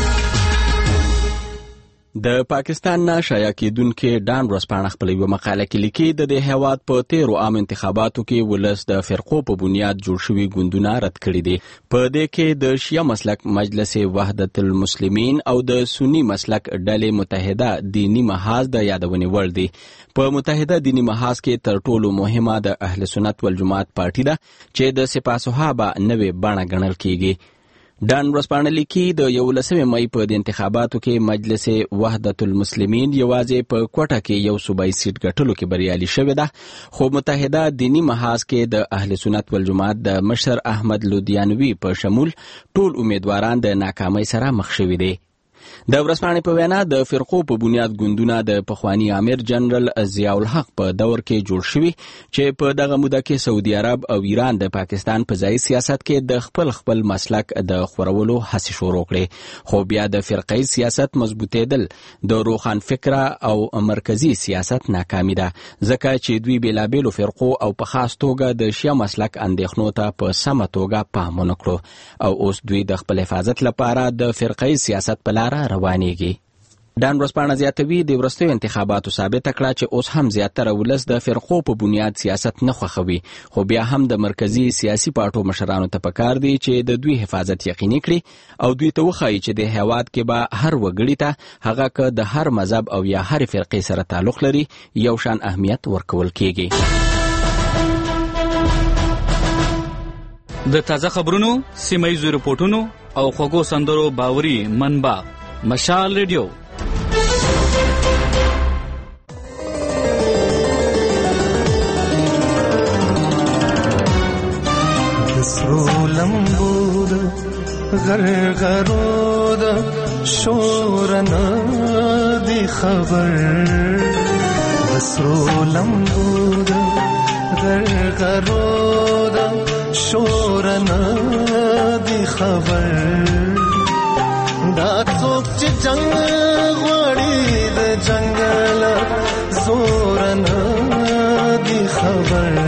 د پاکستان نه شایع کېدونکې ډان ورځپاڼه خپله یوه مقاله کې لیکي د دې هیواد په 13 عام انتخاباتو کې ولس د فرقو په بنیاد جوړ شوي ګوندونه رد کړي دي. په دې کې د شیعه مسلک مجلس وحدت المسلمین او د سنی مسلک ډلې متحده دینی محاذ د یادونې وړ دي. په متحده دینی محاذ کې تر ټولو مهمه د اهل سنت والجماعت پارټي ده چې د سپاه صحابه نوې بڼه ګڼل کیږي. ډان ورځپاڼه لیکي د 11 مې په د انتخاباتو کې مجلس وحدت المسلمین یوازې په کوټه کې یو صوبایي سیټ ګټلو کې بریالي شوې ده خو متحده دینی محاذ کې د اهل سنت والجماعت د مشر احمد لودیانوي په شمول ټول امیدواران د ناکامۍ سره مخ شوي دي. د ورځپاڼې په وینا د فرقو په بنیاد ګوندونه د پخوانی امیر جنرال ضیاء الحق په دور کې جوړ شوي چې په دغه موده کې سعودي عرب او ایران د پاکستان په ځایي سیاست کې د خپل مسلک د خورولو هڅې شروع کړې خو بیا د فرقیز سیاست مضبوطېدل د روښان فکره او مرکزی سیاست ناکامي ده ځکه چې دوی بېلابېلو فرقو او په خاص توګه د شیعه مسلک اندېښنو ته په سمه توګه پام ونه کړو او اوس دوی د خپل حفاظت لپاره د فرقیز سیاست په لاره روانېږي. ډان ورځپاڼه زیاتوي د وروستیو انتخاباتو ثابته کړه چې اوس هم زیاتره ولس د فرقو په بنیاد سیاست نه خوښوي خو بیا هم د مرکزي سیاسي پارټو مشرانو ته پکار دی چې د دوی حفاظت یقیني کړي او دوی ته وښایي چې د هیواد کې به هر وګړي ته هغه که د هر مذهب او یا هر فرقې سره تعلق لري یو شان اهمیت ورکول کیږي. د تازه خبرونو سیمایي رپورټونو او خوږو سندرو باوري منبع مشال ریډیو. دسرو لمبود غرغرود شورنا دی خبر دسرو لمبود غرغرود شورنا دی خبر دا څوک چې جنگ غواړي د جنگل زور نه دی خبر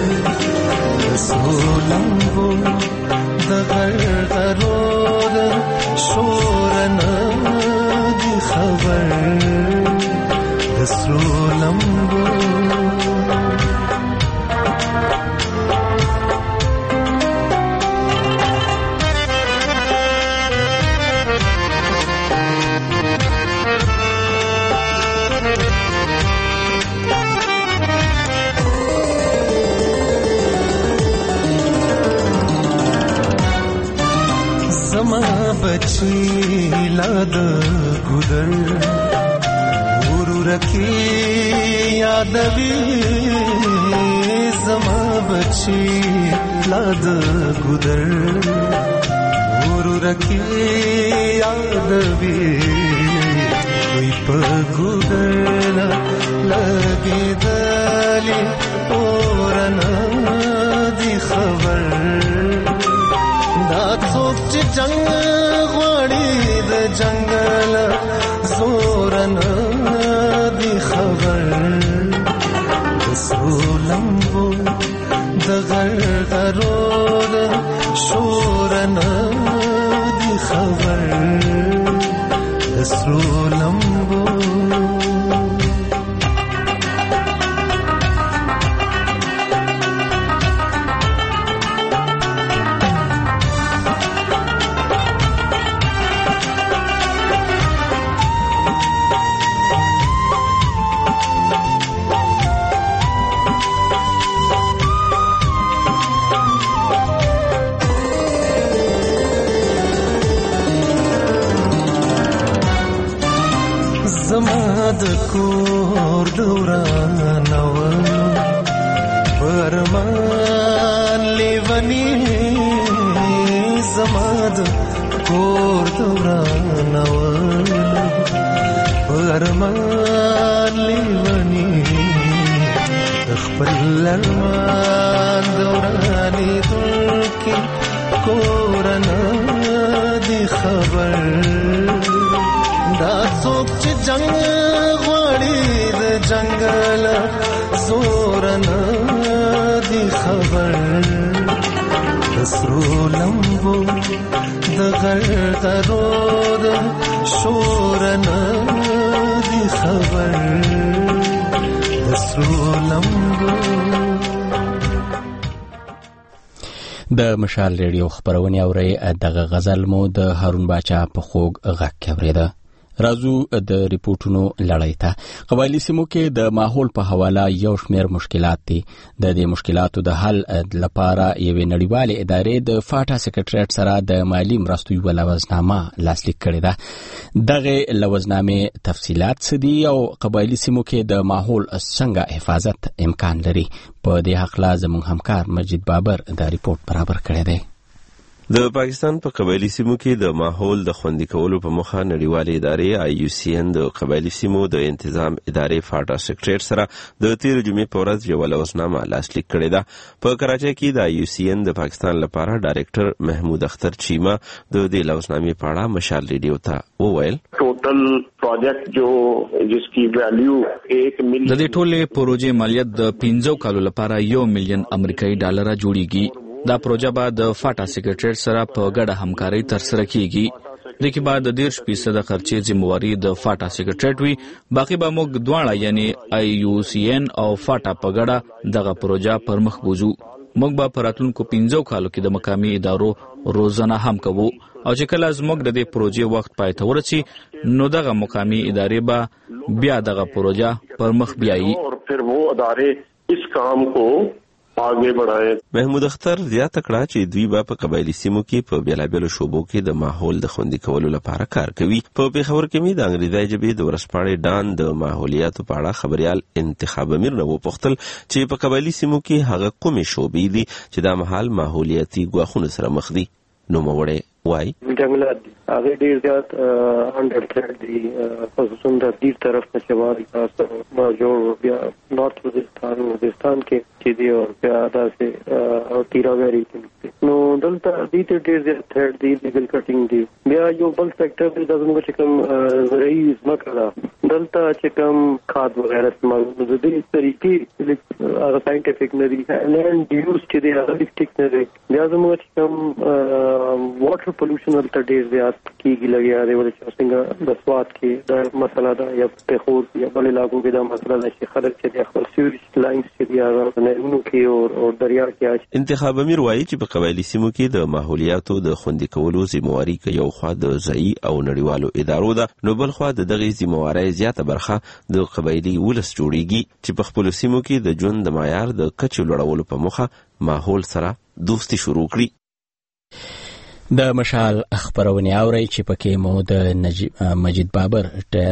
سولمبو د غرغرو د شور نه دی خبر د سولمبو زما بچی لاد ګودر ورورکی یادوي زما بچی لاد ګودر ورورکی یادوي وی په ګودر لګي دلی اورنا دی خبر دا څوک چې جنگ غواړي د جنگل زورنا دی خبر د سولمبو د غرغرو د شورنا دی خبر د سولمبو د کور دورانو پرمان لیونی زماد کور دورانو پرمان لیونی خپل لرمان دورانی دلکی کورنا دی خبر دا څوک چې جنگ غواړي د جنگل زورنا دی خبر د سرو لمبو د غرغرو د شورنا دی خبر د سرو لمبو. د مشال ریډیو خبرونه اوري دغه غزل مو د هارون باچا په خوږ غږ کې اوریده. راځو د ریپورتونو لړۍ ته. قبایلی سیمو کې د ماحول په حواله یو شمېر مشکلات دي. د دې مشکلاتو د حل لپاره یوې نړیوالې ادارې د فاټا سکریټریټ سره د مالی مرستو یوه لوزنامه لاسلیک کړې ده. دغه لوزنامې تفصیلات څه دي او قبایلی سیمو کې د ماحول څنګه حفاظت امکان لري؟ په دې حقله زموږ همکار مجید بابر دا ریپورت برابر کړی دی. د پاکستان په قبایلی سیمو کې د ماحول د خوندي کولو په موخه نړیوالې ادارې IUCN د قبایلی سیمو د انتظام ادارې فاټا سکریټریټ سره د تیر جمعې په ورځ یوه لوزنامه لاسلیک کړې ده. په کراچۍ کې د IUCN د پاکستان لپاره ډایرکټر محمود اختر چیما د دې لوزنامې په اړه مشال ریډیو ته وویل. ټوټل پروجیکټ جو جسکی ویلیو 1 مليون د دې ټولې پروژې مالیت د 15 کالو لپاره 1 مليون امریکایي ډالر جوړیږي. دا پروژه به د فاټا سکریټریټ سره په ګډه همکاري ترسره کیږي. د کې بعد د 10% خرچې ذمہواری د فاټا سکریټریټ وي. باقي به موږ دواړه یعنی IUCN او فاټا په ګډه دغه پروژه پر مخ بوزو. موږ به په راتلونکو 15 کالو کې د مقامي ادارو روزانه هم کوو او چې کله زموږ د دې پروژې وخت پای ته ورسي نو دغه مقامي ادارې به بیا دغه پروژه پر مخ بیایي. پھر وہ ادارے اس کام کو آگے بڑھائے. محمود اختر زیاته کړه چې دوی به په قبایلی سیمو کې په بیلابیلو شوبو کې د ماحول د خوندي کولو لپاره کار کوي. په پیښور کې مې د انګریزي ژبې د ورسپاړې ډان د ماحولیاتو په اړه خبريال انتخاب امیر نو پوښتل چې په قبایلی سیمو کې هغه کومې شوبې دي چې د ماحول ماحولیاتي ګواښونو سره مخ دي. نو موړې وای جنگلات هغه ډیر زیات انډر تھریټ دي خصوصا د دې طرف نه چواري تاسو ما جوړ بیا نارث وزستان کې چې دی او بیا داسې تیرا ویری نو دلته دې ته ډیر زیات تھریټ دي لیګل کټینګ دي. بیا یو بل سېکټر دی د زموږ چې کوم زرعي ځمکه ده دلته چې کوم کھاد وغیرہ استعمال د دې طریقې هغه ساينټیفیک نه دي. لینډ یوز چې دی هغه ټیک نه دی. بیا زموږ چې کوم واټر پولوشن ولته ډیر زیات کیږي لګیا دی ولې چې څنګه د سواد کې دا مسله ده یا په خور یا بل علاقو کې دا مسله ده چې خلک چې د خپل سیوریج لاینز چې دی هغه نهرونو کې او دریا کې. انتخاب امیر وایي چې په قبایلی سیمو کې د ماحولیاتو د خوندي کولو ذمہواری کې یو خوا د ځایي او نړیوالو ادارو ده نو بل خوا د دغه ذمہواری زیاته برخه د قبایلی ولس جوړیږي چې په خپل سیمو کې د ژوند د معیار د کچې لوړولو په موخه ماحول سره دوستي شروع کړي. د مشال خبرونه اوري چې پکې مو د مجید بابر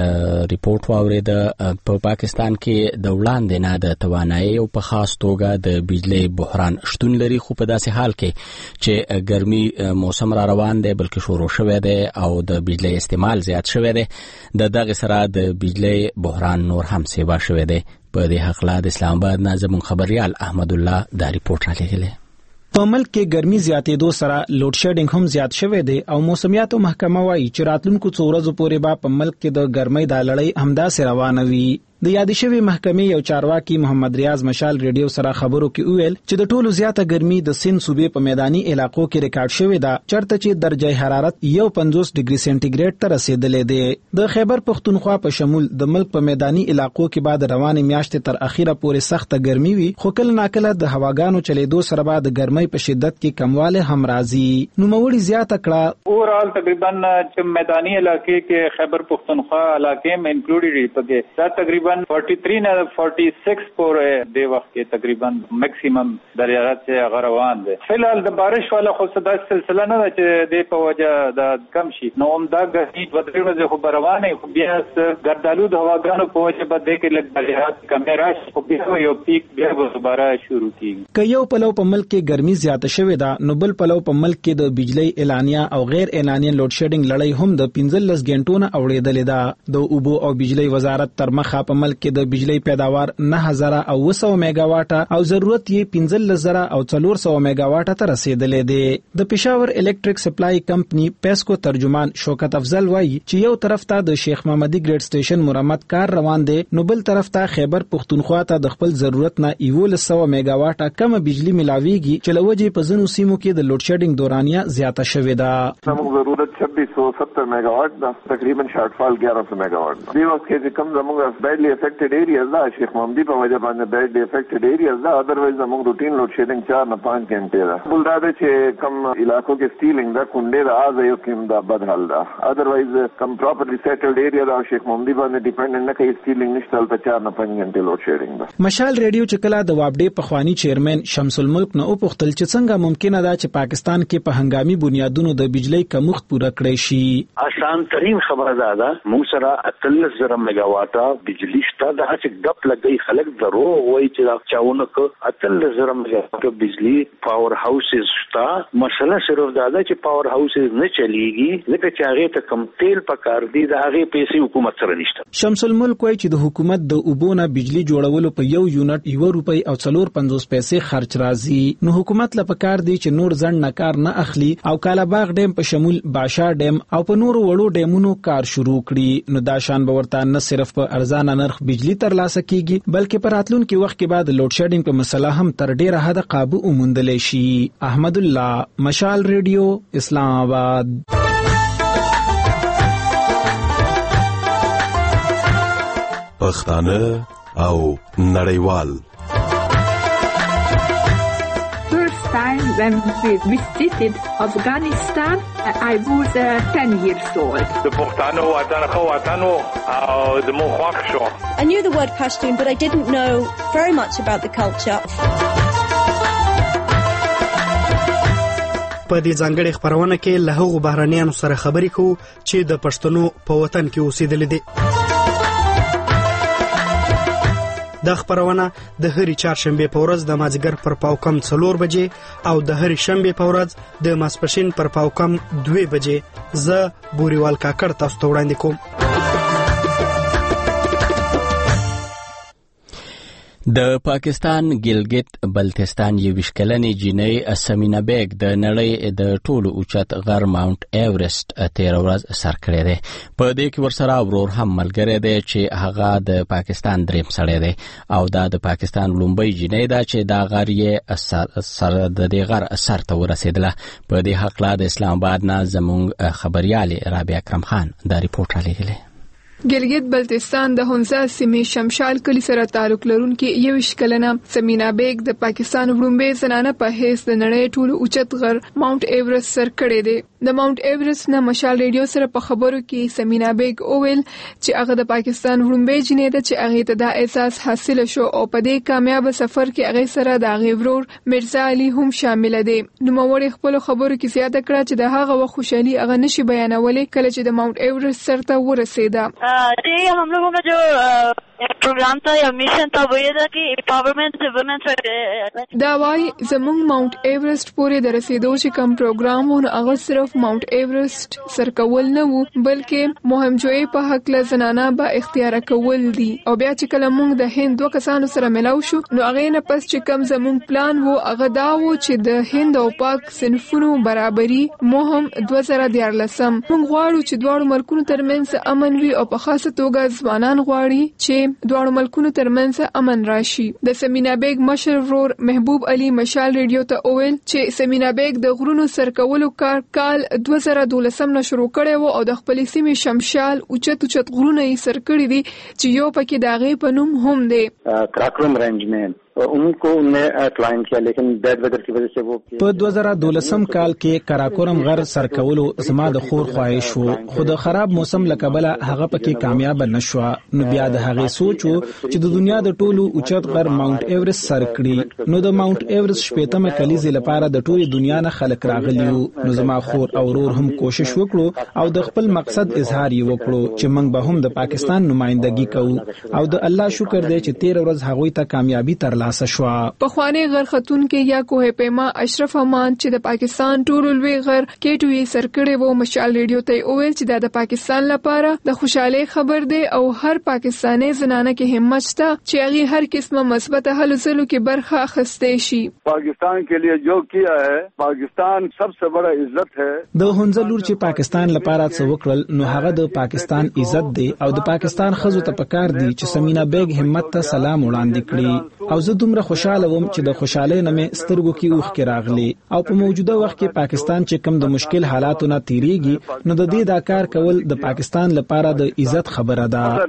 ریپورت واورید په پاکستان کې د وړاندې نه د توانایي او په خاص توګه د بجلی بحران شتون لري، خو په داسې حال کې چې ګرمي موسم را روان دی بلکې شروع شوی دی او د بجلی استعمال زیات شوی دی. د دغه سره د بجلی بحران نور هم سیوا شوی دی. په دې حق لا د اسلام آباد نه زموږ خبريال احمد الله دا ریپورت را لګلی. په ملک کې ګرمي زیاتېدو سره لوډ شیډینګ هم زیات شوی دی او موسمیاتو محکمه وايي چې راتلونکو څو ورځو پورې به په ملک کې د ګرمۍ د لړۍ همداسې روانه وي. د یاد شوی محکمې یو چارواکي محمد ریاض مشال ریډیو سره خبرو کې ویل چې د ټولو زیاته ګرمي د سند صوبې په میداني علاقو کې ریکارډ شوې ده، چرته چې درجه حرارت 51 ډیګري سنټیګریډ ته رسیدلې ده. د خیبر پختونخوا په شمول د ملک په میداني علاقو کې بعد روانې میاشتې تر اخیره پورې سخته ګرمي وي، خو کله ناکله د هواګانو چلیدو سره بعد د ګرمۍ په شدت کې کمواله هم راځي. نوموړي زیاته کړه اورال تقریبا چې میداني علاقې کې خیبر پختونخوا علاقې میں انکلوډډ پکې دا تقریبا 43 نه 46 پورې د وخت کې تقریبا میکسیمم درجه حرارت چې روان دي. فی الحال د بارش والا خو صدا سلسله نه ده چې د په وجه د کم شي، نو دا ګرځي ودرېږي چې خو روانه خو بیا ګردالو د هواګانو په وجه باندې کې لږ درجه حرارت کم راشي، خو بیا یو پیک بیا دوباره شروع کیږي. که یو پلو په ملک کې ګرمي زیاته شوې ده، نو بل پلو په ملک کې د بجلی اعلانیا او غیر اعلانیا لوډ شیډینګ لړۍ هم د 15 غنټو نه اوړېدلې ده. د اوبو او بجلی وزارت تر مخه په ملک د بجلی پیداوار 9900 میگا واټه او ضرورت یې 15400 میگا واټه ته رسیدلې دی. د پېښور الیکټریک سپلای کمپنی پیسکو ترجمان شوکت افضل وایي چې یو طرف ته د شیخ محمدي ګریډ سټیشن مرمت کار روان دی، نو بل طرف ته خیبر پختونخوا ته د خپل ضرورت نه 1100 میگا واټه کم بجلی ملاويږي چې لوجه په ځینو سیمو کې د لوډ شیډینګ دورانیه زیاته شوې ده. زموږ ضرورت 2670 میگا واټ ده، تقریبا شارټفال 1100 میگا واټ ده. دی وخت کې کم زموږ بیډلی افیکټډ ایریاز ده، شیخ محمدي په وجه باندې بیډلی افیکټډ ایریاز ده. ادروایز زموږ روټین لوډ شیډینګ 4 نه 5 غنټې ده. بل دا ده چې کم علاقو کې سټیلینګ ده، کونډې ده، آز یو کم ده بد حال ده. ادروایز کم پراپرلی سیټلډ ایریا ده، شیخ محمدي باندې ډیپندنت نه کوي، سټیلینګ نشته، البته 4 نه 5 غنټې لوډ شیډینګ ده. مشال ریډیو چې کله د وابډې پخوانی چیرمن شمس الملک نه وپوښتل چې څنګه ممکنه ده چې پاکستان کې په هنګامي بنیادونو د بجلی کمښت پوره کړی شي. آسان ترين خبره ده موږ سره 13 میگا واټه بجلی شته، دا چې ګپ لګي خلک درو وایي چې دا چاونه کو 13 میگا واټه بجلی پاور هاوسز شته. مسله صرف دا ده چې پاور هاوسز نه چلیږي لکه چې هغه ته کم تیل پکار دي، دا هغه پیسې حکومت سره نشته. شمس الملک وایي چې د حکومت د اوبونه بجلی جوړولو په یو یونټ 1 روپۍ او 450 پیسې خرچ راځي، نو حکومت له پکار دی چې نور ځند نه کار نه اخلي او کالاباغ ډیم په شمول باشا ډیم او په نور وړو ډیمونو کار شروع کړي، نو دا شان به ورته نه صرف په ارزانه نرخ بجلی ترلاسه کیږي بلکې په راتلونکي وخت کې بعد لوډ شیډینګ په مسله هم تر ډیره حد قابو وموندل شي. احمد الله، مشال ریډیو، اسلام آباد. پښتانه او نړیوال. First time when we visited Afghanistan, I was 10 years old. د پښتانه وطن خو وطن او د مو خوښ شو. I knew the word Pashtun, but I didn't know very much about the culture. په دې ځانګړي خبرونه کې له هغو بهرانيانو سره خبرې کوو چې د پښتنو په وطن کې اوسېدل دي. دا خبرونه د هرې چهارشنبې په ورځ د مازدیګر پر پاوکم 4 بجې او د هرې شنبې په ورځ د ماسپښین پر پاوکم 2 بجې زه بوريوال کاکړ تاسو ته وړاندې کوم. د پاکستان ګلګت بلتستان یو وشکلنې جینۍ سمینا بیگ د نړۍ د ټولو اوچت غر ماونټ ایورست 13 ورځ سر کړی دی. په دې کې ورسره ورور هم ملګری دی چې هغه د پاکستان دریم سړی دی او دا د پاکستان لومبۍ جینۍ ده چې دا غر یې سر د دې غر سر ته ورسېدله. په دې حق لا د اسلام آباد نه زموږ خبريال رابعه اکرم خان دا ریپورت را لېږلی. ګلګت بلتستان د هونزا سیمې شمشال کلی سره تعلق لرونکي 21 کلنه سمینا بیگ د پاکستان ورومبه زنانه په هیڅ د نړۍ ټولو اوچت غر ماونټ ایورست سر کړی دی. د ماونټ ایورست نه مشال ریډیو سره په خبرو کې سمینا بیگ اوویل چې هغه د پاکستان ورومبه جنې ده چې هغه ته دا احساس حاصل شو او په دې کامیاب سفر کې هغه سره د هغه ورور مرزا علي هم شامل دي. نو موري خپل خبرو کې زیاته کړه چې د هغه وخت خوشحالي هغه نشي بیانولې کله چې د ماونټ ایورست سر ته ورسېده. हम लोगों का जो प्रोग्राम था या मिशन था वो ये था कि empowerment से women دا وای زمونږ ماونټ ایورست پورې د رسیدو چې کوم پروګرام و هغه صرف ماونټ ایورست سر کول نه وو بلکې مهمجوی په حق له زنانه با اختیار کول دي. او بیا چې کله موږ د هند دوه کسانو سره ملاو شو نو هغه نه پس چې کوم زمونږ پلان وو هغه دا وو چې د هند او پاک صنفونو برابرۍ مهم 2014 موږ غواړو چې دواړو ملکونو ترمنځ امن وي او په خاصه توګه ځوانان غواړي چې دواړو ملکونو ترمنځ امن راشي. د سمینا بیگ مشر ورور محبوب علي مشال ریډیو ته اویل چې سمینا بیگ د غرونو سر کولو کال 2012 نه شروع کړی وو او د خپل سیمې شمشال اوچت غرونه یې سر کړی دي چې یو پکې د هغې په نوم هم دی. کراکرم رینج میں उनको उन्हें क्लाइम किया लेकिन बैड वेदर की वजह से वो په 2012 کال کې کراکورم غر سر کولو زما د خور خواهش وو خو د خراب موسم لکبله هغه پکې کامیاب نشو. نو بیا د هغه سوچو چې د دنیا د ټولو اوچت غر ماونټ ایورست سر کړي. نو د ماونټ ایورست شپېتمه کلیزې لپاره د ټولې دنیا نه خلک راغلیو. نو زما خور او ورور هم کوشش وکړو او د خپل مقصد اظهار یې وکړو چې موږ به هم د پاکستان نمائندګي کوو او د الله شکر دی چې 13 ورځ هغوی ته کامیابی ترلاسه شوا. پخوانی غر خاتون کې یا کوه پیما اشرف امان چې د پاکستان ټولو لوی غر کېټوي سر کړي وو مشال ریډیو ته اویل چې د پاکستان لپاره د خوشاله خبر دی او هر پاکستانی زنانه کې همت شته چې هغه هر قسمه مثبت حل زلو کې برخه اخستې شي. پاکستان کے لیے جو کیا ہے پاکستان سب سے بڑا عزت ہے. د هنزلور چې پاکستان لپاره څه وکړل نو هغه د پاکستان عزت دی او د پاکستان خزو ته پکار دی چې سمینا بیگ همت ته سلام وړاندې کړي او زه دومره خوشاله وم چې د خوشاله نه مې سترګو کې اوښ کې راغلي او په موجوده وخت کې پاکستان چې کم د مشکل حالاتو نه تیریږي نو د دې دا کار کول د پاکستان لپاره د عزت خبره ده.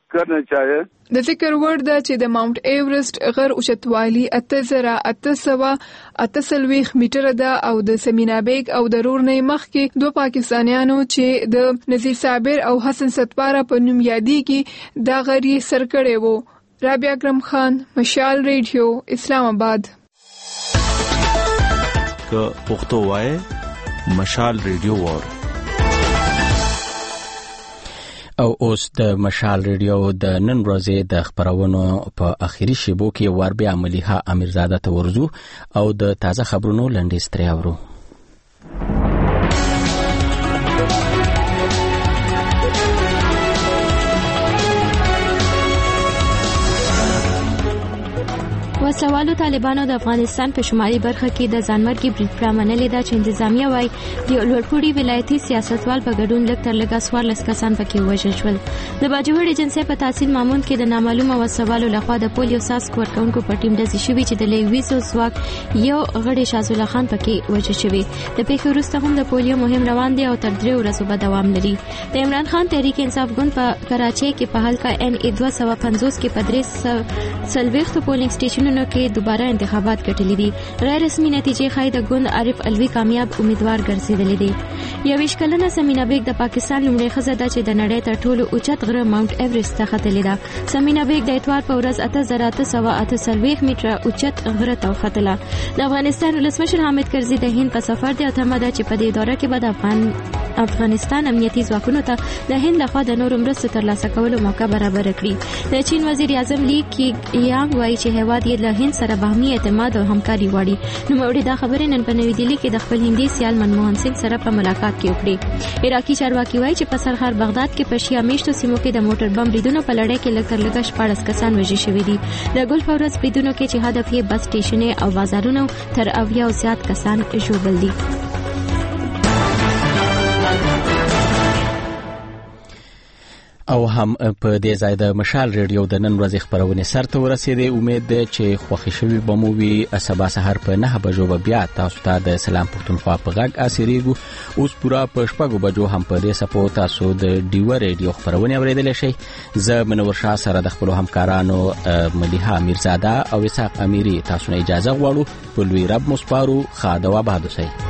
د ذکر ورد ده چې د ماونټ ایورست غر اوچتوالی 8848 میټر ده او د سمینا بیگ او د رور نه مخکې دوه پاکستانیانو چې د نذیر صابر او حسن ستپاره په نوم یادېږي دا غر یې سر کړی وو. رابعه اکرم خان مشال ریډیو اسلام آباد. که پښتو وای مشال ریډیو وور. او اوس د مشال ریډیو د نن ورځې د خبرونو په اخیری شیبو کې ور بیا مليحه امیرزاده ته ورزو او د تازه خبرونو لنډیز ترې اورو. وسلوالو طالبانو د افغانستان په شمالي برخه کې د ځانمرګي بریټ پرامنلې دا چې انتظامیه وای د لوړپوړي ولایتي سیاستوال په ګډون لږ تر لږه 14 کسان پکې وژل شول. د باجوړ ایجنسی په تحصیل مامون کې د نامعلومه وسلوالو لخوا د پولیو ساسک ورکونکو په ټیم ډزې شوې چې د لویسو ځواک یو غړي شاه الله خان پکې وژل شوی. د پیښې وروسته هم د پولیو مهم روان دی او تر 3 ورځې به دوام لري. د عمران خان تحریک انصاف ګوند په کراچۍ کې په حلقه NA 250 کې په 340 پولینګ سټیشنونو کې دوباره انتخابات ګټلې دي. غیر رسمي نتیجې ښایي د ګوند عارف الوی کامیاب امیدوار ګرځېدلې دي. 21 کلنه سمینا بیگ د پاکستان لومړی ښځه ده چې د نړۍ تر ټولو اوچت غره ماونټ ایورست ته ختلې ده. سمینا بیگ د اتوار په ورځ 8848 میټره اوچت غره ته وختله. د افغانستان ولسمشر حامد کرزي د هند په سفر دی او تمه ده چې په دې دوره کې به د افغانستان امنیتي ځواکونو ته د هند لخوا د نورو مرستو ترلاسه کولو موقع برابر کړي. د چین وزیر اعظم لی کیانګ وایي چې هیواد یې له هند سره باهمي اعتماد او همکاري غواړي. نو موري دا خبرې نن په نوې دهلي کې د خپل هندي سیال منموهن سنگ سره په ملاقات کې وکړي. عراقي چارواکي وایي چې په سرحد بغداد کې په شیا میشتو سیمو کې د موټر بم بریدونو په لړۍ کې لږ تر لږه 14 کسان وژل شوي دي. د ګل فورس بریدونو کې چې هدف یې بس سټیشنې او بازارونو تر 80 او زیات کسان ژوبل دي. او هم په دې ځای د مشال ریډیو د نن ورځې خبرونه سرته ورسېدې. امید ده چې خوښی شوي به مو وي. سبا سحر په 9 بجو به بیا تاسو ته د سلام پښتونخوا په غږ اسریږو. اوس پورا په 6 بجو هم په دې سپو تاسو د ډیو ریډیو خبرونه اوریدل شئ. زه منور شاه سره د خپل همکارانو مدیحه میرزاده او اسحاق امیری تاسو نه اجازه غواړو. په لوی رب مصپارو خاده و آباد اوسئ.